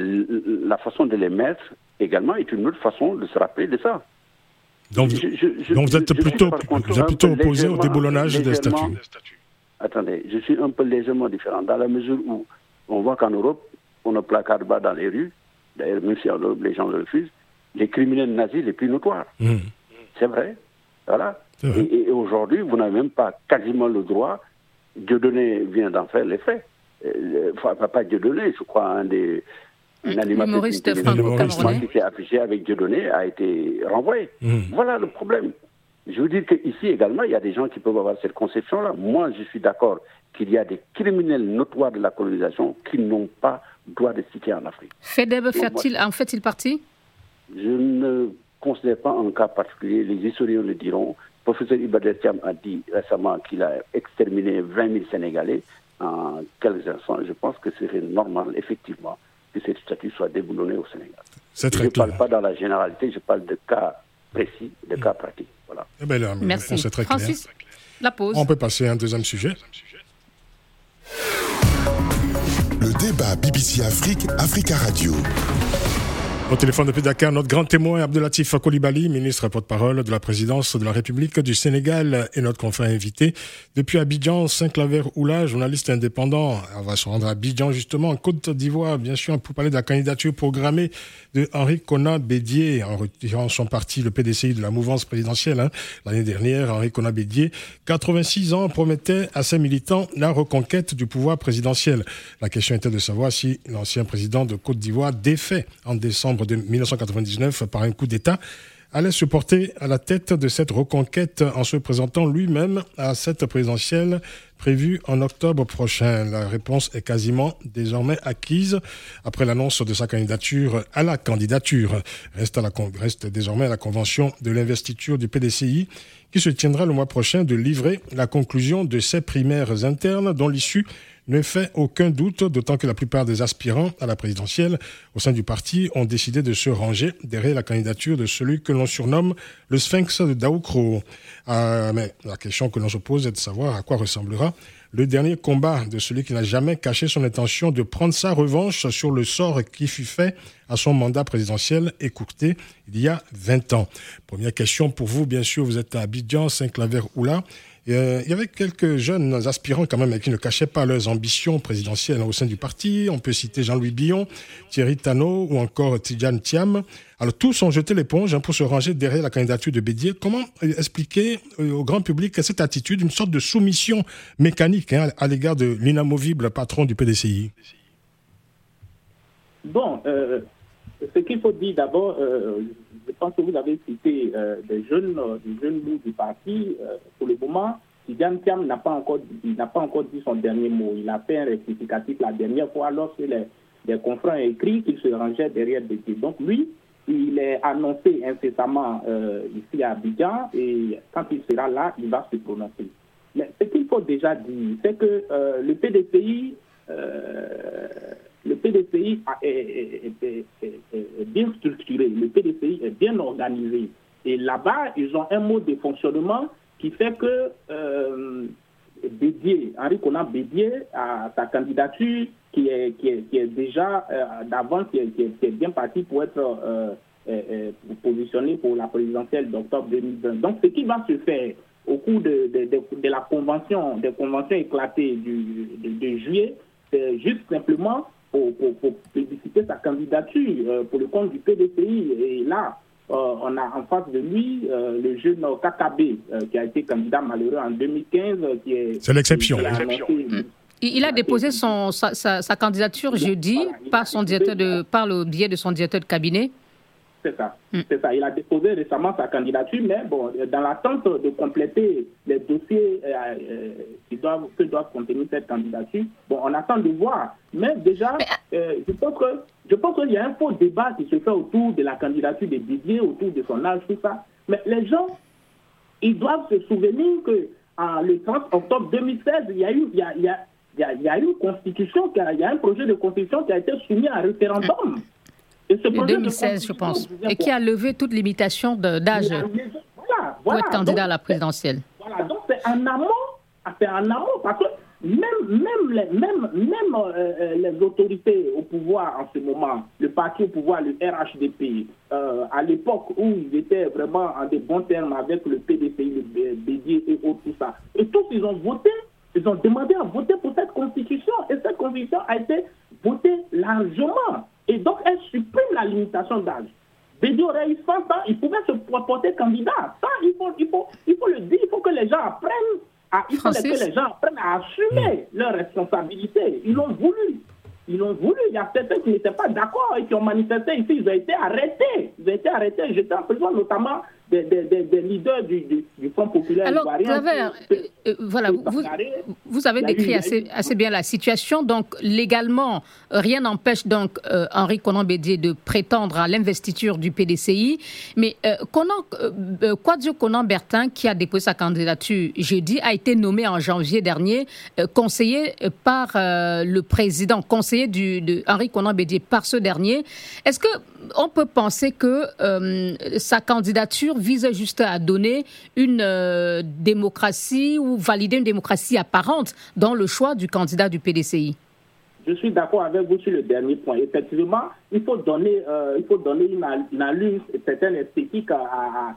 la façon de les mettre également est une autre façon de se rappeler de ça. Donc, je, je, je, donc vous êtes plutôt, vous êtes plutôt opposé au déboulonnage des statuts. Attendez, je suis un peu légèrement différent dans la mesure où on voit qu'en Europe, on ne placarde pas dans les rues, d'ailleurs même si en Europe les gens le refusent, les criminels nazis les plus notoires. Mmh. C'est vrai, voilà. C'est vrai. Et, et aujourd'hui, vous n'avez même pas quasiment le droit. Dieudonné vient d'en faire les frais. Euh, enfin, pas Dieudonné, je crois, un des un animateur qui s'est affiché avec Dieudonné a été renvoyé. Mmh. Voilà le problème. Je veux dire qu'ici également, il y a des gens qui peuvent avoir cette conception-là. Moi, je suis d'accord qu'il y a des criminels notoires de la colonisation qui n'ont pas droit de citer en Afrique. Faidherbe fait-il, en fait-il partie? Je ne considère pas un cas particulier. Les historiens le diront. Le professeur Ibader Thiam a dit récemment qu'il a exterminé vingt mille Sénégalais en quelques instants. Je pense que ce serait normal, effectivement, que cette statue soit déboulonnée au Sénégal. C'est très je ne clair. parle pas dans la généralité, je parle de cas précis, de mmh. cas pratiques. Voilà. Eh bien, là, merci. C'est très Francis, clair. La pause. On peut passer à un deuxième sujet. Le débat B B C Afrique, Africa Radio. Au téléphone depuis Dakar, notre grand témoin Abdelatif Coulibaly, ministre porte-parole de la présidence de la République du Sénégal et notre confrère invité. Depuis Abidjan, Saint-Claver-Oula, journaliste indépendant. On va se rendre à Abidjan justement, en Côte d'Ivoire, bien sûr, pour parler de la candidature programmée de Henri Konan Bédié, en retirant son parti, le P D C I de la mouvance présidentielle. Hein. L'année dernière, Henri Konan Bédié, quatre-vingt-six ans, promettait à ses militants la reconquête du pouvoir présidentiel. La question était de savoir si l'ancien président de Côte d'Ivoire, défait en décembre de mille neuf cent quatre-vingt-dix-neuf par un coup d'État, allait se porter à la tête de cette reconquête en se présentant lui-même à cette présidentielle prévue en octobre prochain. La réponse est quasiment désormais acquise après l'annonce de sa candidature à la candidature. Reste, à la, reste désormais à la convention de l'investiture du P D C I qui se tiendra le mois prochain de livrer la conclusion de ces primaires internes dont l'issue ne fait aucun doute, d'autant que la plupart des aspirants à la présidentielle au sein du parti ont décidé de se ranger derrière la candidature de celui que l'on surnomme le Sphinx de Daoukro. Euh, mais la question que l'on se pose est de savoir à quoi ressemblera le dernier combat de celui qui n'a jamais caché son intention de prendre sa revanche sur le sort qui fut fait à son mandat présidentiel écourté il y a vingt ans. Première question pour vous, bien sûr, vous êtes à Abidjan, Saint-Claver-Oula. Euh, il y avait quelques jeunes aspirants quand même qui ne cachaient pas leurs ambitions présidentielles au sein du parti. On peut citer Jean-Louis Billon, Thierry Tano ou encore Tidjane Thiam. Alors tous ont jeté l'éponge hein, pour se ranger derrière la candidature de Bédié. Comment expliquer euh, au grand public cette attitude, une sorte de soumission mécanique hein, à l'égard de l'inamovible patron du P D C I? Bon, euh, ce qu'il faut dire d'abord, euh, je pense que vous avez cité euh, des jeunes, euh, des jeunes loups du parti. Euh, pour le moment, Tidjane Thiam n'a pas encore, il n'a pas encore dit son dernier mot. Il a fait un rectificatif la dernière fois lorsque les, les confrères ont écrit qu'il se rangeait derrière Bédié. Donc lui, il est annoncé incessamment euh, ici à Abidjan et quand il sera là, il va se prononcer. Mais ce qu'il faut déjà dire, c'est que euh, le P D C I, euh, le P D C I est, est, est, est, est bien structuré, le P D C I est bien organisé. Et là-bas, ils ont un mode de fonctionnement qui fait que euh, Bédié, Henri Konan Bédié, a sa candidature qui est, qui est, qui est déjà euh, d'avance, qui est, qui, est, qui est bien partie pour être euh, euh, positionnée pour la présidentielle d'octobre deux mille vingt. Donc, ce qui va se faire au cours de, de, de, de la convention, des conventions éclatées du, de, de juillet, c'est juste simplement pour, pour, pour publiciter sa candidature euh, pour le compte du P D C I. Et là, euh, on a en face de lui euh, le jeune Kakabe, euh, qui a été candidat malheureux en deux mille quinze. Qui est, c'est l'exception. Qui a annoncé, mmh. Il a déposé son, sa, sa, sa candidature jeudi voilà, par, son directeur de, par le biais de son directeur de cabinet. C'est ça, mm. c'est ça. Il a déposé récemment sa candidature, mais bon, dans l'attente de compléter les dossiers euh, euh, qui doivent, que doivent contenir cette candidature, bon, on attend de voir. Mais déjà, euh, je pense que je pense qu'il y a un faux débat qui se fait autour de la candidature de Didier, autour de son âge, tout ça. Mais les gens, ils doivent se souvenir que en, le trente octobre deux mille seize, il y a eu, il y a, il y a, il y a, il y a une constitution, il y a un projet de constitution qui a été soumis à référendum. Mm. Et ce projet deux mille seize, je pense, et qui a levé toute limitation d'âge voilà, voilà, pour être candidat donc, à la présidentielle. Voilà, donc c'est en amont, c'est en amont, parce que même, même, les, même, même euh, les autorités au pouvoir en ce moment, le parti au pouvoir, le R H D P, euh, à l'époque où ils étaient vraiment en de bons termes avec le P D C I, le Bédié et autres, tout ça, et tous ils ont voté, ils ont demandé à voter pour cette constitution, et cette constitution a été votée largement. Et donc, elle supprime la limitation d'âge. Bédié aurait eu cent ans, il pouvait se porter candidat. Ça, il faut, il faut, il faut le dire, il faut que les gens apprennent à, il faut que les gens apprennent à assumer mmh. leurs responsabilités. Ils l'ont voulu. Ils l'ont voulu. Il y a certains qui n'étaient pas d'accord et qui ont manifesté ici. Ils ont été arrêtés. Ils ont été arrêtés. J'étais en prison, notamment des, des, des, des leaders du, du, du Front populaire Alors, ivoirien. Alors, euh, euh, voilà, vous, vous avez décrit assez, assez bien la situation. Donc, légalement, rien n'empêche donc euh, Henri Konan Bédié de prétendre à l'investiture du P D C I. Mais euh, Konan, euh, Kouadio Konan Bertin, qui a déposé sa candidature jeudi, a été nommé en janvier dernier euh, conseiller par euh, le président, conseiller du, de Henri Konan Bédié par ce dernier. Est-ce que on peut penser que euh, sa candidature vise juste à donner une euh, démocratie ou valider une démocratie apparente dans le choix du candidat du P D C I? Je suis d'accord avec vous sur le dernier point. Effectivement, il faut donner, euh, il faut donner une, une allure, une certaine esthétique à, à,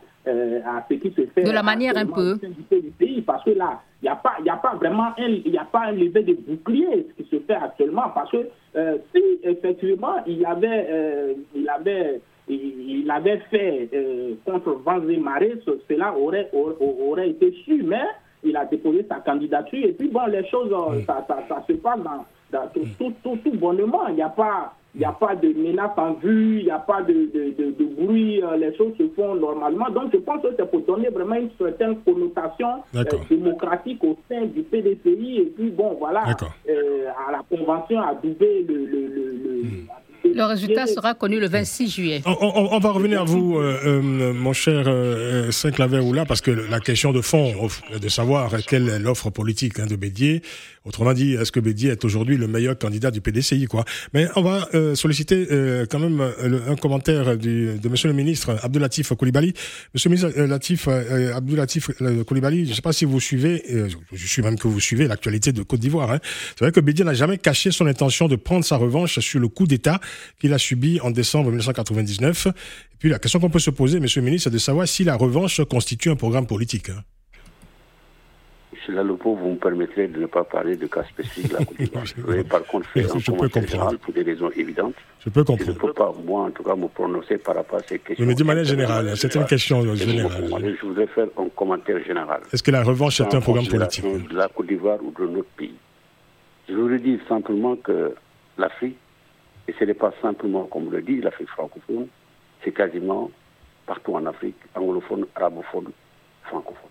à ce qui se fait. De la manière un peu. Du P D C I, parce que là, il n'y a pas, il n'y a pas vraiment un, il n'y a pas un levé de bouclier ce qui se fait actuellement, parce que euh, si effectivement il avait, euh, il avait, il, il avait fait euh, contre vents et marées, cela aurait, aurait, aurait été su, mais il a déposé sa candidature et puis bon, les choses, oui. ça, ça, ça se passe dans, dans tout, tout, tout, tout bonnement. Il n'y a pas, Il n'y a pas de menace en vue, il n'y a pas de, de, de, de bruit, euh, les choses se font normalement. Donc je pense que c'est pour donner vraiment une certaine connotation euh, démocratique au sein du P D C I. Et puis bon, voilà, euh, à la Convention a doublé le... le, le, le mmh. Le résultat sera connu le vingt-six juillet. On, on, on va revenir à vous, euh, euh, mon cher euh, Saint-Claver-Oula, parce que la question de fond, de savoir quelle est l'offre politique hein, de Bédié, autrement dit, est-ce que Bédié est aujourd'hui le meilleur candidat du P D C I, quoi. Mais on va euh, solliciter euh, quand même euh, un commentaire du, de Monsieur le ministre Abdoulatif Coulibaly. Monsieur le ministre euh, Latif, euh, Abdoulatif euh, Coulibaly, je ne sais pas si vous suivez, euh, je suis même que vous suivez l'actualité de Côte d'Ivoire. Hein. C'est vrai que Bédié n'a jamais caché son intention de prendre sa revanche sur le coup d'État qu'il a subi en décembre mille neuf cent quatre-vingt-dix-neuf. Et puis la question qu'on peut se poser, Monsieur le ministre, c'est de savoir si la revanche constitue un programme politique. Hein. Monsieur Laloupo, vous me permettrez de ne pas parler de cas spécifique de la Côte d'Ivoire. Je vais par contre faire un commentaire général pour des raisons évidentes. Je peux comprendre. Je ne peux pas, moi en tout cas, me prononcer par rapport à ces questions. Mais de manière générale, c'est une question générale. Je voudrais faire un commentaire général. Est-ce que la revanche est un programme politique de la Côte d'Ivoire ou de notre pays? Je voudrais dire simplement que l'Afrique, et ce n'est pas simplement, comme le dit, l'Afrique francophone, c'est quasiment partout en Afrique, anglophone, arabophone, francophone.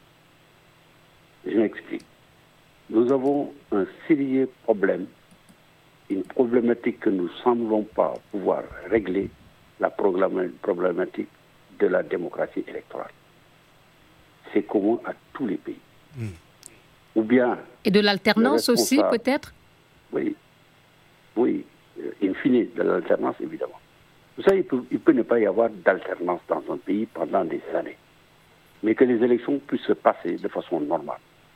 Je m'explique. Nous avons un sérieux problème, une problématique que nous ne semblons pas pouvoir régler, la problématique de la démocratie électorale. C'est commun à tous les pays. Mmh. Ou bien... Et de l'alternance aussi, peut-être? Oui. Oui. In fine, de l'alternance, évidemment. Vous savez, il peut, il peut ne pas y avoir d'alternance dans un pays pendant des années, mais que les élections puissent se passer de façon normale.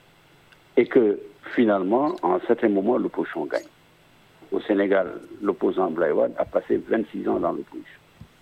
Et que, finalement, à un certain moment, l'opposition gagne. Au Sénégal, l'opposant Abdoulaye Wade a passé vingt-six ans dans l'opposition.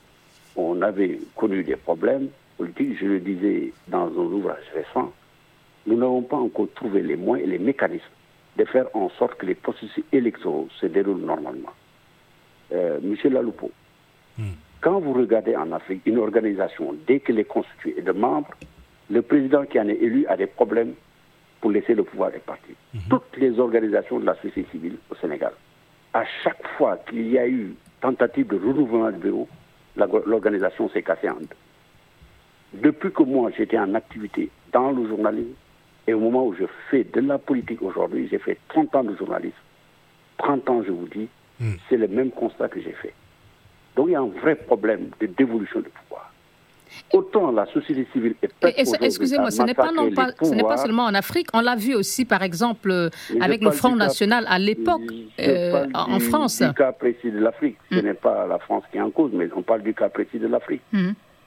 On avait connu des problèmes politiques, je le disais dans un ouvrage récent, nous n'avons pas encore trouvé les moyens et les mécanismes de faire en sorte que les processus électoraux se déroulent normalement. Euh, Monsieur Laloupo, mm. quand vous regardez en Afrique une organisation, dès qu'elle est constituée de membres, le président qui en est élu a des problèmes pour laisser le pouvoir répartir. Mm-hmm. Toutes les organisations de la société civile au Sénégal, à chaque fois qu'il y a eu tentative de renouvellement du bureau, l'organisation s'est cassée en deux. Depuis que moi j'étais en activité dans le journalisme, et au moment où je fais de la politique aujourd'hui, j'ai fait trente ans de journalisme. trente ans, je vous dis, mm. c'est le même constat que j'ai fait. Donc il y a un vrai problème de dévolution de pouvoir. Autant la société civile est prête aujourd'hui. Excusez-moi, ce n'est pas, non, pas, ce n'est pas seulement en Afrique. On l'a vu aussi, par exemple, avec le Front National à l'époque, euh, en du, France. Du cas précis de l'Afrique. Mm. Ce n'est pas la France qui est en cause, mais on parle du cas précis de l'Afrique. Mm.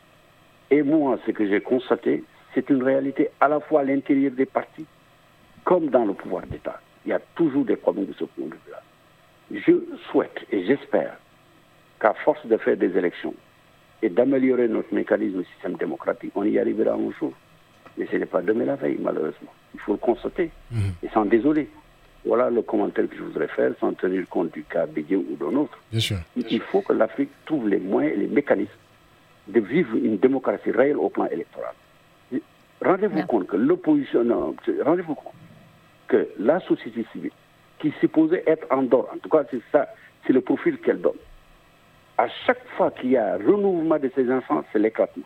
Et moi, ce que j'ai constaté, c'est une réalité à la fois à l'intérieur des partis comme dans le pouvoir d'État. Il y a toujours des problèmes de ce point de vue-là. Je souhaite et j'espère qu'à force de faire des élections et d'améliorer notre mécanisme de système démocratique, on y arrivera un jour. Mais ce n'est pas demain la veille, malheureusement. Il faut le constater mmh. et s'en désoler. Voilà le commentaire que je voudrais faire, sans tenir compte du cas Bédié ou d'un autre. Bien sûr. Il faut que l'Afrique trouve les moyens et les mécanismes de vivre une démocratie réelle au plan électoral. Rendez-vous Bien. compte que l'opposition, non, rendez-vous compte que la société civile, qui supposait être en dehors, en tout cas c'est ça, c'est le profil qu'elle donne. À chaque fois qu'il y a un renouvellement de ces instances, c'est l'éclatement.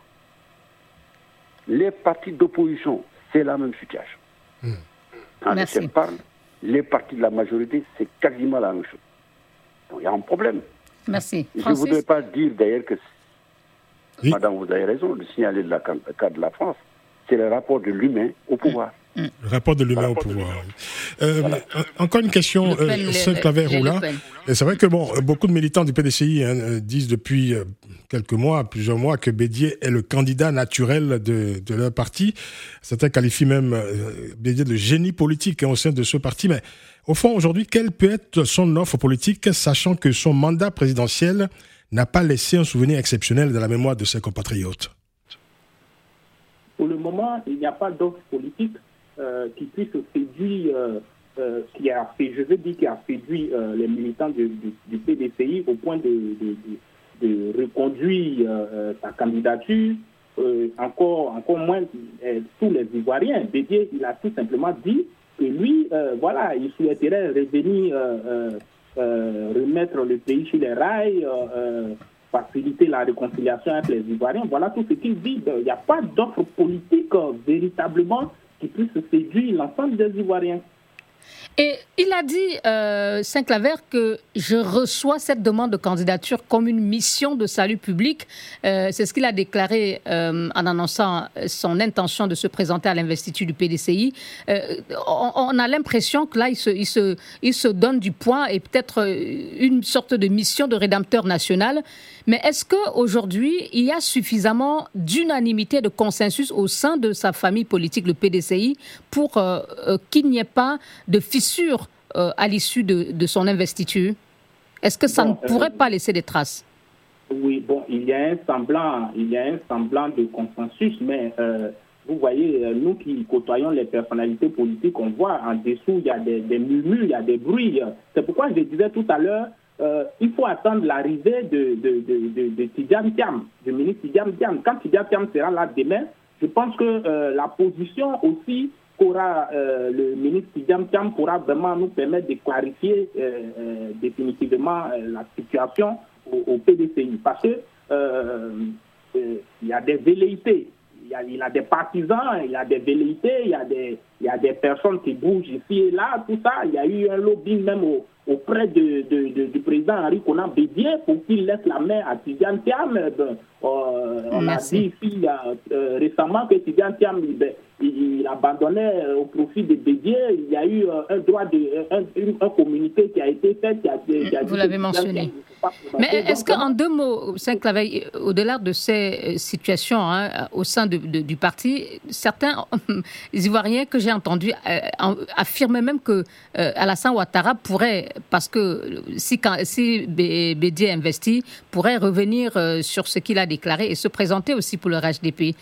Les partis d'opposition, c'est la même situation. Mmh. Quand je parle, les partis de la majorité, c'est quasiment la même chose. Donc il y a un problème. Merci. Je ne voudrais pas dire d'ailleurs que, oui. Madame, vous avez raison de signaler le cas de la France. C'est le rapport de l'humain au pouvoir. Le rapport de l'humain au pouvoir. Euh, voilà. Encore une question, euh, Saint-Claver-Oula. C'est vrai que bon, beaucoup de militants du P D C I hein, disent depuis quelques mois, plusieurs mois, que Bédié est le candidat naturel de, de leur parti. Certains qualifient même euh, Bédié de génie politique hein, au sein de ce parti. Mais au fond, aujourd'hui, quelle peut être son offre politique, sachant que son mandat présidentiel n'a pas laissé un souvenir exceptionnel dans la mémoire de ses compatriotes? Pour le moment, il n'y a pas d'offre politique euh, qui puisse séduire, euh, euh, qui a fait, je veux dire, qui a séduit euh, les militants du, du, du P D C I au point de, de, de, de reconduire euh, sa candidature. Euh, encore, encore moins euh, tous les Ivoiriens. Bédié, il a tout simplement dit que lui, euh, voilà, il souhaiterait revenir euh, euh, euh, remettre le pays sur les rails, euh, faciliter la réconciliation avec les Ivoiriens. Voilà tout ce qu'il dit. Il n'y a pas d'offre politique euh, véritablement qui puisse séduire l'ensemble des Ivoiriens. Et il a dit, euh, Saint-Claver, que je reçois cette demande de candidature comme une mission de salut public. Euh, c'est ce qu'il a déclaré euh, en annonçant son intention de se présenter à l'investiture du P D C I. Euh, on, on a l'impression que là, il se, il, se, il se donne du poing et peut-être une sorte de mission de rédempteur national. Mais est-ce qu'aujourd'hui, il y a suffisamment d'unanimité, de consensus au sein de sa famille politique, le P D C I, pour euh, euh, qu'il n'y ait pas de fissure euh, à l'issue de, de son investiture? Est-ce que ça bon, ne pourrait euh, pas laisser des traces? Oui, bon, il y a un semblant, il y a un semblant de consensus, mais euh, vous voyez, nous qui côtoyons les personnalités politiques, on voit en dessous, il y a des, des murmures, il y a des bruits. C'est pourquoi je disais tout à l'heure, Euh, il faut attendre l'arrivée de, de, de, de, de Tidjane Thiam, du ministre Tidjane Thiam. Quand Tidjane Thiam sera là demain, je pense que euh, la position aussi qu'aura euh, le ministre Tidjane Thiam pourra vraiment nous permettre de clarifier euh, euh, définitivement euh, la situation au, au P D C I. Parce que euh, euh, il y a des velléités. Il y a, il y a des partisans, il y a des velléités, il y a des, il y a des personnes qui bougent ici et là, tout ça. Il y a eu un lobbying même au, auprès de, de, de, du président Henri Konan Bédié pour qu'il laisse la main à Tidjane Thiam. Ben, euh, on a dit ici euh, récemment que Tidjane Thiam ben, il, il abandonnait au profit de Bédié. Il y a eu euh, un droit de un, un communiqué qui a été fait. Qui a, qui a Vous l'avez mentionné. Mais est-ce qu'en deux mots, Saint-Claver, au-delà de ces situations hein, au sein de, de, du parti, certains Ivoiriens que j'ai entendus euh, affirmaient même que euh, Alassane Ouattara pourrait, parce que si, si Bédié investit, pourrait revenir euh, sur ce qu'il a déclaré et se présenter aussi pour le R H D P.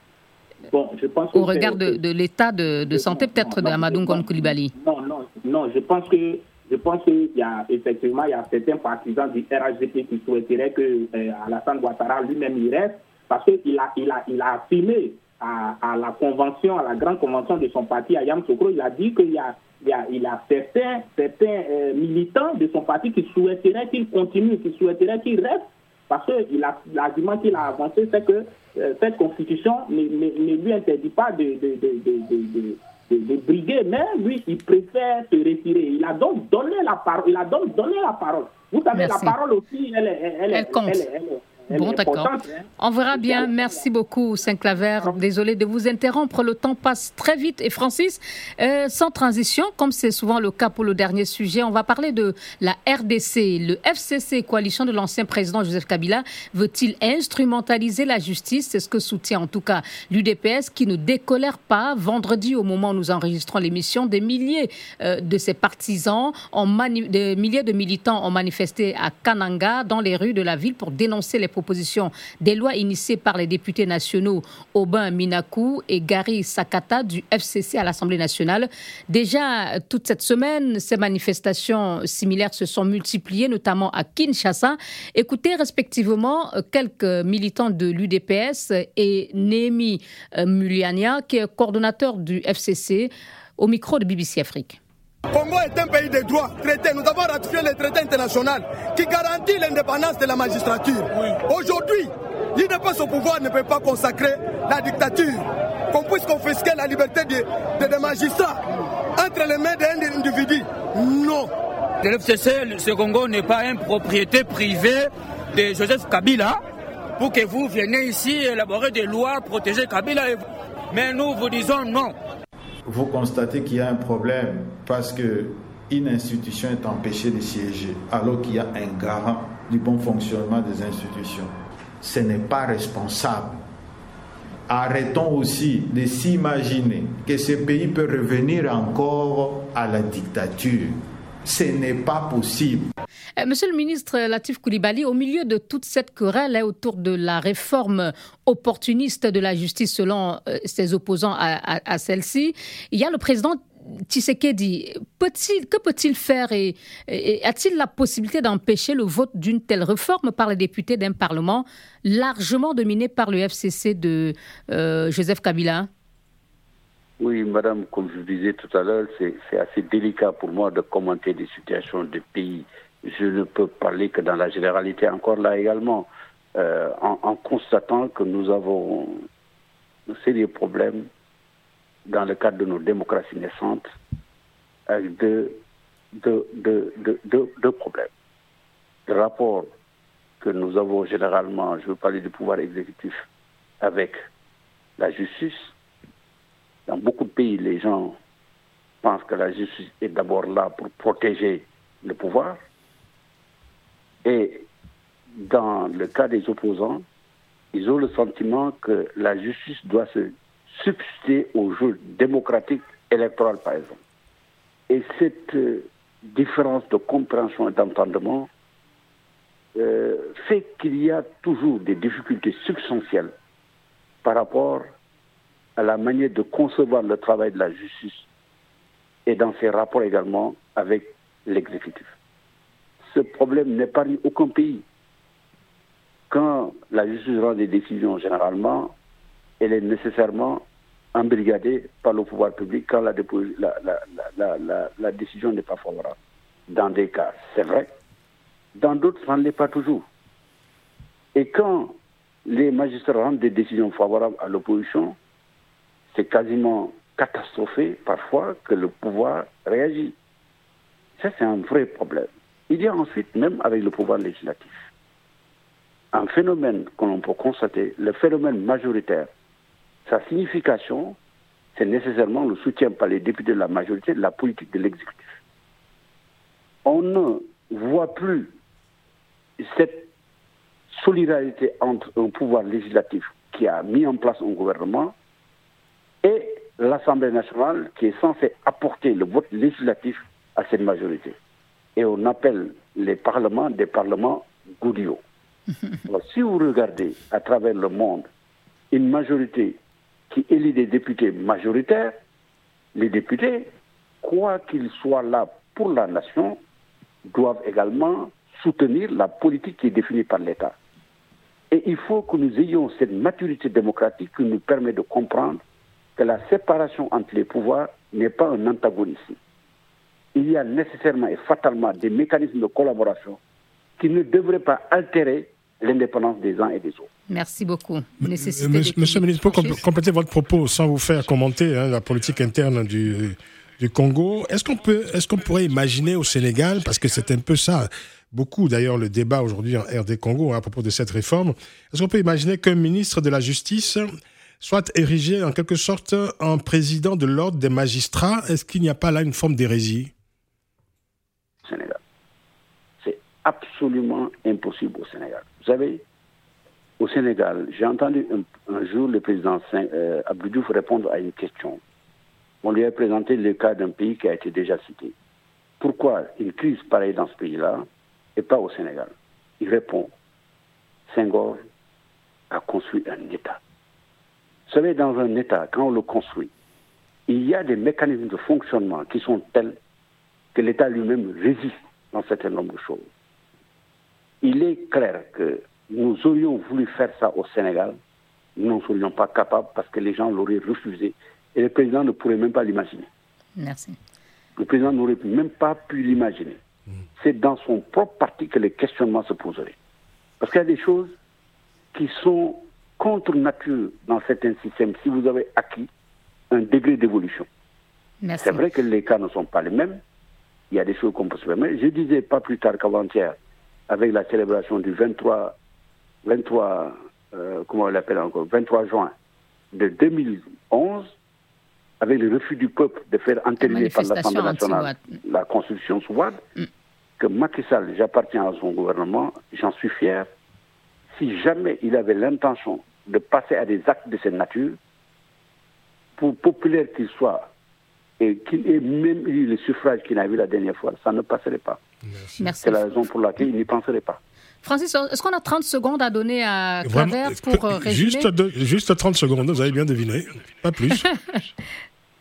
Bon, je pense au regard de, de l'état de, de santé peut-être non, de Amadou Ngon Coulibaly. Non, non, non, je pense que Je pense qu'il y a effectivement il y a certains partisans du R H D P qui souhaiteraient que euh, Alassane Ouattara lui-même y reste, parce qu'il a, il a, il a affirmé à, à la convention, à la grande convention de son parti, à Yamoussoukro, il a dit qu'il y a, il y a, il y a certains, certains euh, militants de son parti qui souhaiteraient qu'il continue, qui souhaiteraient qu'il reste, parce que il a, l'argument qu'il a avancé, c'est que euh, cette constitution ne, ne, ne lui interdit pas de, de, de, de, de, de De, de briguer, mais lui, il préfère se retirer. Il a donc donné la parole. Il a donc donné la parole. Vous savez, Merci. La parole aussi, elle est, elle, elle, elle compte. Elle, elle, elle, elle bon, d'accord. Hein. On verra bien. Merci beaucoup, Saint-Claver. Désolé de vous interrompre. Le temps passe très vite. Et Francis, euh, sans transition, comme c'est souvent le cas pour le dernier sujet, on va parler de la R D C. Le F C C, coalition de l'ancien président Joseph Kabila, veut-il instrumentaliser la justice? C'est ce que soutient en tout cas l'U D P S, qui ne décolère pas. Vendredi, au moment où nous enregistrons l'émission, des milliers euh, de ses partisans, ont mani- des milliers de militants ont manifesté à Kananga, dans les rues de la ville, pour dénoncer les propositions des lois initiées par les députés nationaux Aubin Minakou et Gary Sakata du F C C à l'Assemblée nationale. Déjà, toute cette semaine, ces manifestations similaires se sont multipliées, notamment à Kinshasa. Écoutez respectivement quelques militants de l'U D P S et Némi Muliania, qui est coordonnateur du F C C, au micro de B B C Afrique. Congo est un pays de droit traité. Nous avons ratifié le traité international qui garantit l'indépendance de la magistrature. Oui. Aujourd'hui, l'U D P S au pouvoir ne peut pas consacrer la dictature, qu'on puisse confisquer la liberté des de, de magistrats entre les mains d'un individu. Non. Le F C C, ce Congo n'est pas une propriété privée de Joseph Kabila pour que vous veniez ici élaborer des lois, protéger Kabila. Mais nous vous disons non. Vous constatez qu'il y a un problème parce qu'une institution est empêchée de siéger alors qu'il y a un garant du bon fonctionnement des institutions. Ce n'est pas responsable. Arrêtons aussi de s'imaginer que ce pays peut revenir encore à la dictature. Ce n'est pas possible. Monsieur le ministre Latif Coulibaly, au milieu de toute cette querelle hein, autour de la réforme opportuniste de la justice selon euh, ses opposants à, à, à celle-ci, il y a le président Tshisekedi. Peut-il, que peut-il faire et, et a-t-il la possibilité d'empêcher le vote d'une telle réforme par les députés d'un parlement largement dominé par le F C C de euh, Joseph Kabila? Oui, madame, comme je vous disais tout à l'heure, c'est, c'est assez délicat pour moi de commenter des situations de pays. Je ne peux parler que dans la généralité, encore là également, euh, en, en constatant que nous avons de sérieux problèmes dans le cadre de nos démocraties naissantes, avec deux, deux, deux, deux, deux, deux problèmes. Le rapport que nous avons généralement, je veux parler du pouvoir exécutif, avec la justice. Dans beaucoup de pays, les gens pensent que la justice est d'abord là pour protéger le pouvoir. Et dans le cas des opposants, ils ont le sentiment que la justice doit se substituer au jeu démocratique électoral, par exemple. Et cette euh, différence de compréhension et d'entendement euh, fait qu'il y a toujours des difficultés substantielles par rapport à la manière de concevoir le travail de la justice et dans ses rapports également avec l'exécutif. Ce problème n'épargne aucun pays. Quand la justice rend des décisions, généralement, elle est nécessairement embrigadée par le pouvoir public quand la, dépo- la, la, la, la, la décision n'est pas favorable. Dans des cas, c'est vrai. Dans d'autres, ça ne l'est pas toujours. Et quand les magistrats rendent des décisions favorables à l'opposition, c'est quasiment catastrophé parfois que le pouvoir réagit. Ça, c'est un vrai problème. Il y a ensuite, même avec le pouvoir législatif, un phénomène que l'on peut constater, le phénomène majoritaire. Sa signification, c'est nécessairement le soutien par les députés de la majorité de la politique de l'exécutif. On ne voit plus cette solidarité entre un pouvoir législatif qui a mis en place un gouvernement et l'Assemblée nationale qui est censée apporter le vote législatif à cette majorité. Et on appelle les parlements des parlements goudiots. Alors, si vous regardez à travers le monde une majorité qui élit des députés majoritaires, les députés, quoi qu'ils soient là pour la nation, doivent également soutenir la politique qui est définie par l'État. Et il faut que nous ayons cette maturité démocratique qui nous permet de comprendre que la séparation entre les pouvoirs n'est pas un antagonisme. Il y a nécessairement et fatalement des mécanismes de collaboration qui ne devraient pas altérer l'indépendance des uns et des autres. Merci beaucoup. Nécessité Monsieur, Monsieur le ministre, pour compl- compléter votre propos, sans vous faire commenter hein, la politique interne du, du Congo, est-ce qu'on peut, est-ce qu'on pourrait imaginer au Sénégal, parce que c'est un peu ça, beaucoup d'ailleurs le débat aujourd'hui en R D Congo hein, à propos de cette réforme, est-ce qu'on peut imaginer qu'un ministre de la Justice soit érigé en quelque sorte en président de l'ordre des magistrats? Est-ce qu'il n'y a pas là une forme d'hérésie? Sénégal. C'est absolument impossible au Sénégal. Vous savez, au Sénégal, j'ai entendu un, un jour le président euh, Abdou Diouf répondre à une question. On lui a présenté le cas d'un pays qui a été déjà cité. Pourquoi une crise pareille dans ce pays-là et pas au Sénégal? Il répond, Senghor a construit un État. Vous savez, dans un État, quand on le construit, il y a des mécanismes de fonctionnement qui sont tels que l'État lui-même résiste dans un certain nombre de choses. Il est clair que nous aurions voulu faire ça au Sénégal, nous n'en serions pas capables parce que les gens l'auraient refusé et le président ne pourrait même pas l'imaginer. Merci. Le président n'aurait même pas pu l'imaginer. Mmh. C'est dans son propre parti que les questionnements se poseraient. Parce qu'il y a des choses qui sont contre nature dans certains systèmes si vous avez acquis un degré d'évolution. Merci. C'est vrai que les cas ne sont pas les mêmes. Il y a des choses qu'on peut se permettre. Je disais pas plus tard qu'avant-hier, avec la célébration du vingt-trois, vingt-trois euh, comment on l'appelle encore, vingt-trois juin de deux mille onze, avec le refus du peuple de faire entériner par l'Assemblée nationale la Constitution sous Wade, mm. que Macky Sall, j'appartiens à son gouvernement, j'en suis fier. Si jamais il avait l'intention de passer à des actes de cette nature, pour populaire qu'il soit, et qu'il ait même eu le suffrage qu'il a eu la dernière fois, ça ne passerait pas. Merci. Merci. C'est la raison pour laquelle il n'y penserait pas. Francis, est-ce qu'on a trente secondes à donner à Claver pour euh, résumer? Juste, de, juste trente secondes, vous avez bien deviné, pas plus.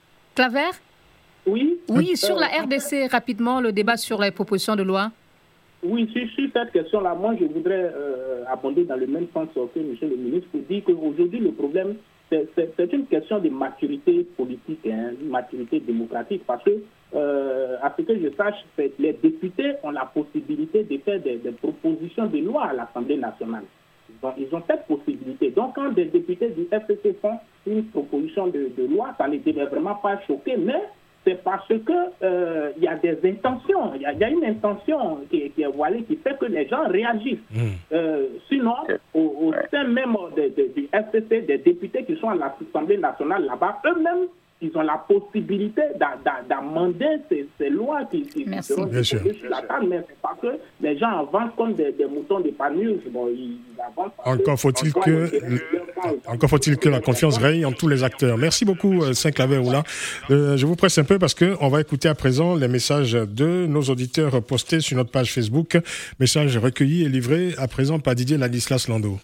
Claver? Oui. Oui, sur la R D C, rapidement, le débat sur les propositions de loi. Oui, sur, sur cette question-là, moi, je voudrais euh, abonder dans le même sens que M. le ministre pour dire qu'aujourd'hui, le problème, c'est, c'est, c'est une question de maturité politique, hein, une maturité démocratique, parce que, euh, à ce que je sache, c'est, les députés ont la possibilité de faire des, des propositions de loi à l'Assemblée nationale. Donc, ils ont cette possibilité. Donc, quand des députés du F C C font une proposition de, de loi, ça ne les devait vraiment pas choquer, mais c'est parce que euh, y a des intentions, il y, y a une intention qui, qui est voilée, qui fait que les gens réagissent. Mmh. Euh, sinon, au, au sein même de, de, du F C C, des députés qui sont à l'Assemblée nationale là-bas, eux-mêmes, ils ont la possibilité d'a, d'a, d'amender ces, ces lois qui, qui seront déposées sur la table, mais c'est parce que les gens avancent comme des, des moutons de panurge. Bon, ils avancent. Encore faut-il que, le, encore faut-il que la confiance règne en tous les acteurs. Merci beaucoup, Saint-Claver Oula. Euh, je vous presse un peu parce que on va écouter à présent les messages de nos auditeurs postés sur notre page Facebook. Messages recueillis et livrés à présent par Didier Ladislas Lando.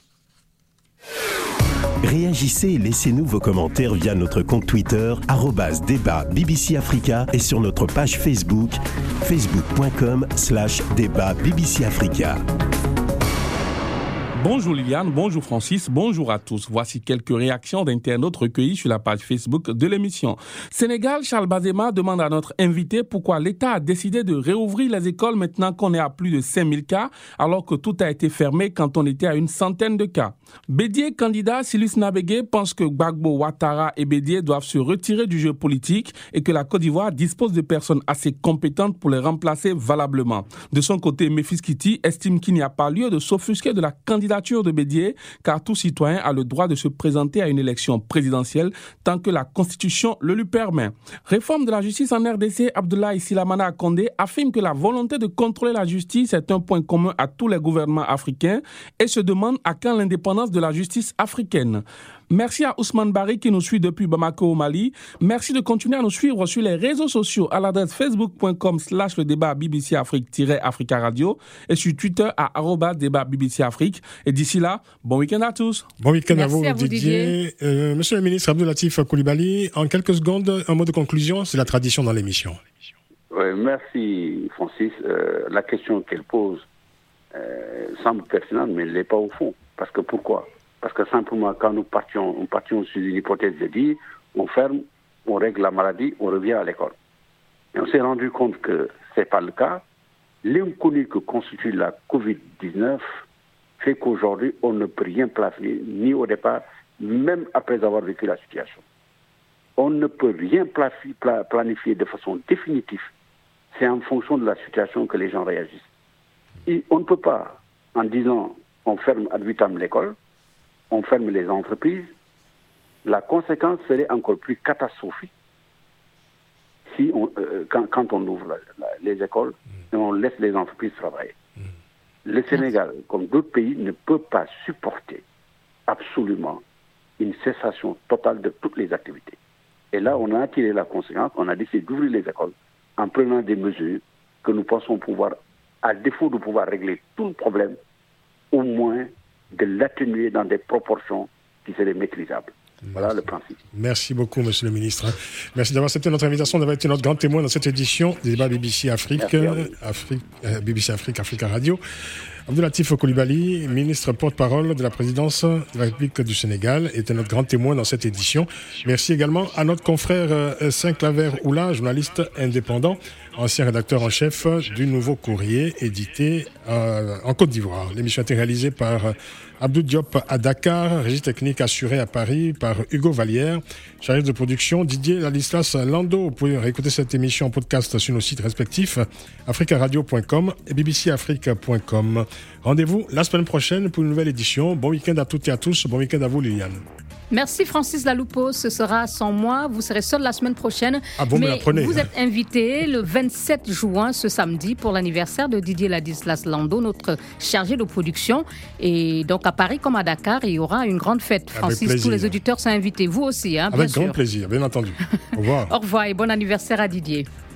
Réagissez et laissez-nous vos commentaires via notre compte Twitter arobase débat B B C Africa et sur notre page Facebook facebook.com slash débat BBC Africa. Bonjour Liliane, bonjour Francis, bonjour à tous. Voici quelques réactions d'internautes recueillies sur la page Facebook de l'émission. Sénégal, Charles Bazema demande à notre invité pourquoi l'État a décidé de réouvrir les écoles maintenant qu'on est à plus de cinq mille cas, alors que tout a été fermé quand on était à une centaine de cas. Bédier, candidat Silus Nabégué, pense que Gbagbo, Ouattara et Bédier doivent se retirer du jeu politique et que la Côte d'Ivoire dispose de personnes assez compétentes pour les remplacer valablement. De son côté, Memphis Kitty estime qu'il n'y a pas lieu de s'offusquer de la candidature de Bédier, car tout citoyen a le droit de se présenter à une élection présidentielle tant que la Constitution le lui permet. Réforme de la justice en R D C, Abdoulaye Silamana Condé affirme que la volonté de contrôler la justice est un point commun à tous les gouvernements africains et se demande à quand l'indépendance de la justice africaine. Merci à Ousmane Bari qui nous suit depuis Bamako au Mali. Merci de continuer à nous suivre sur les réseaux sociaux à l'adresse facebook.com slash le débat BBC Afrique-Africa Radio et sur Twitter à arobase débat BBC Afrique. Et d'ici là, bon week-end à tous. Bon week-end à vous, à vous, Didier. Didier. Euh, Monsieur le ministre Abdoulatif Coulibaly, en quelques secondes, un mot de conclusion, c'est la tradition dans l'émission. Oui, merci Francis. Euh, la question qu'elle pose euh, semble pertinente, mais elle n'est pas au fond. Parce que pourquoi ? Parce que simplement, quand nous partions, nous partions sur une hypothèse de dire, on ferme, on règle la maladie, on revient à l'école. Et on s'est rendu compte que ce n'est pas le cas. L'inconnu que constitue la covid dix-neuf fait qu'aujourd'hui, on ne peut rien planifier, ni au départ, même après avoir vécu la situation. On ne peut rien planifier de façon définitive. C'est en fonction de la situation que les gens réagissent. Et on ne peut pas, en disant, on ferme ad vitam l'école, on ferme les entreprises, la conséquence serait encore plus catastrophique si on, euh, quand, quand on ouvre la, la, les écoles et on laisse les entreprises travailler. Le Sénégal, comme d'autres pays, ne peut pas supporter absolument une cessation totale de toutes les activités. Et là, on a tiré la conséquence, on a décidé d'ouvrir les écoles en prenant des mesures que nous pensons pouvoir, à défaut de pouvoir régler tout le problème, au moins de l'atténuer dans des proportions qui seraient maîtrisables. Voilà Merci. Le principe. Merci beaucoup, Monsieur le ministre. Merci d'avoir accepté notre invitation, d'avoir été notre grand témoin dans cette édition des débats B B C Afrique, Afrique euh, B B C Afrique, Africa Radio. Abdoulatif Coulibaly, ministre porte-parole de la présidence de la République du Sénégal, était notre grand témoin dans cette édition. Merci également à notre confrère euh, Saint-Claver Oula, journaliste indépendant, ancien rédacteur en chef du Nouveau Courrier, édité euh, en Côte d'Ivoire. L'émission a été réalisée par euh, Abdou Diop à Dakar, régie technique assurée à Paris par Hugo Vallière, chargé de production Didier Ladislas Lando. Vous pouvez réécouter cette émission en podcast sur nos sites respectifs africa radio point com et b b c afrique point com. Rendez-vous la semaine prochaine pour une nouvelle édition. Bon week-end à toutes et à tous. Bon week-end à vous, Liliane. Merci Francis Laloupo, ce sera sans moi, vous serez seul la semaine prochaine. Ah, vous mais me l'apprenez, vous hein. êtes invité le vingt-sept juin, ce samedi, pour l'anniversaire de Didier Ladislas Lando, notre chargé de production. Et donc à Paris comme à Dakar, il y aura une grande fête. Francis, tous les auditeurs sont invités, vous aussi, hein, bien Avec sûr. grand plaisir, bien entendu. Au revoir. Au revoir et bon anniversaire à Didier.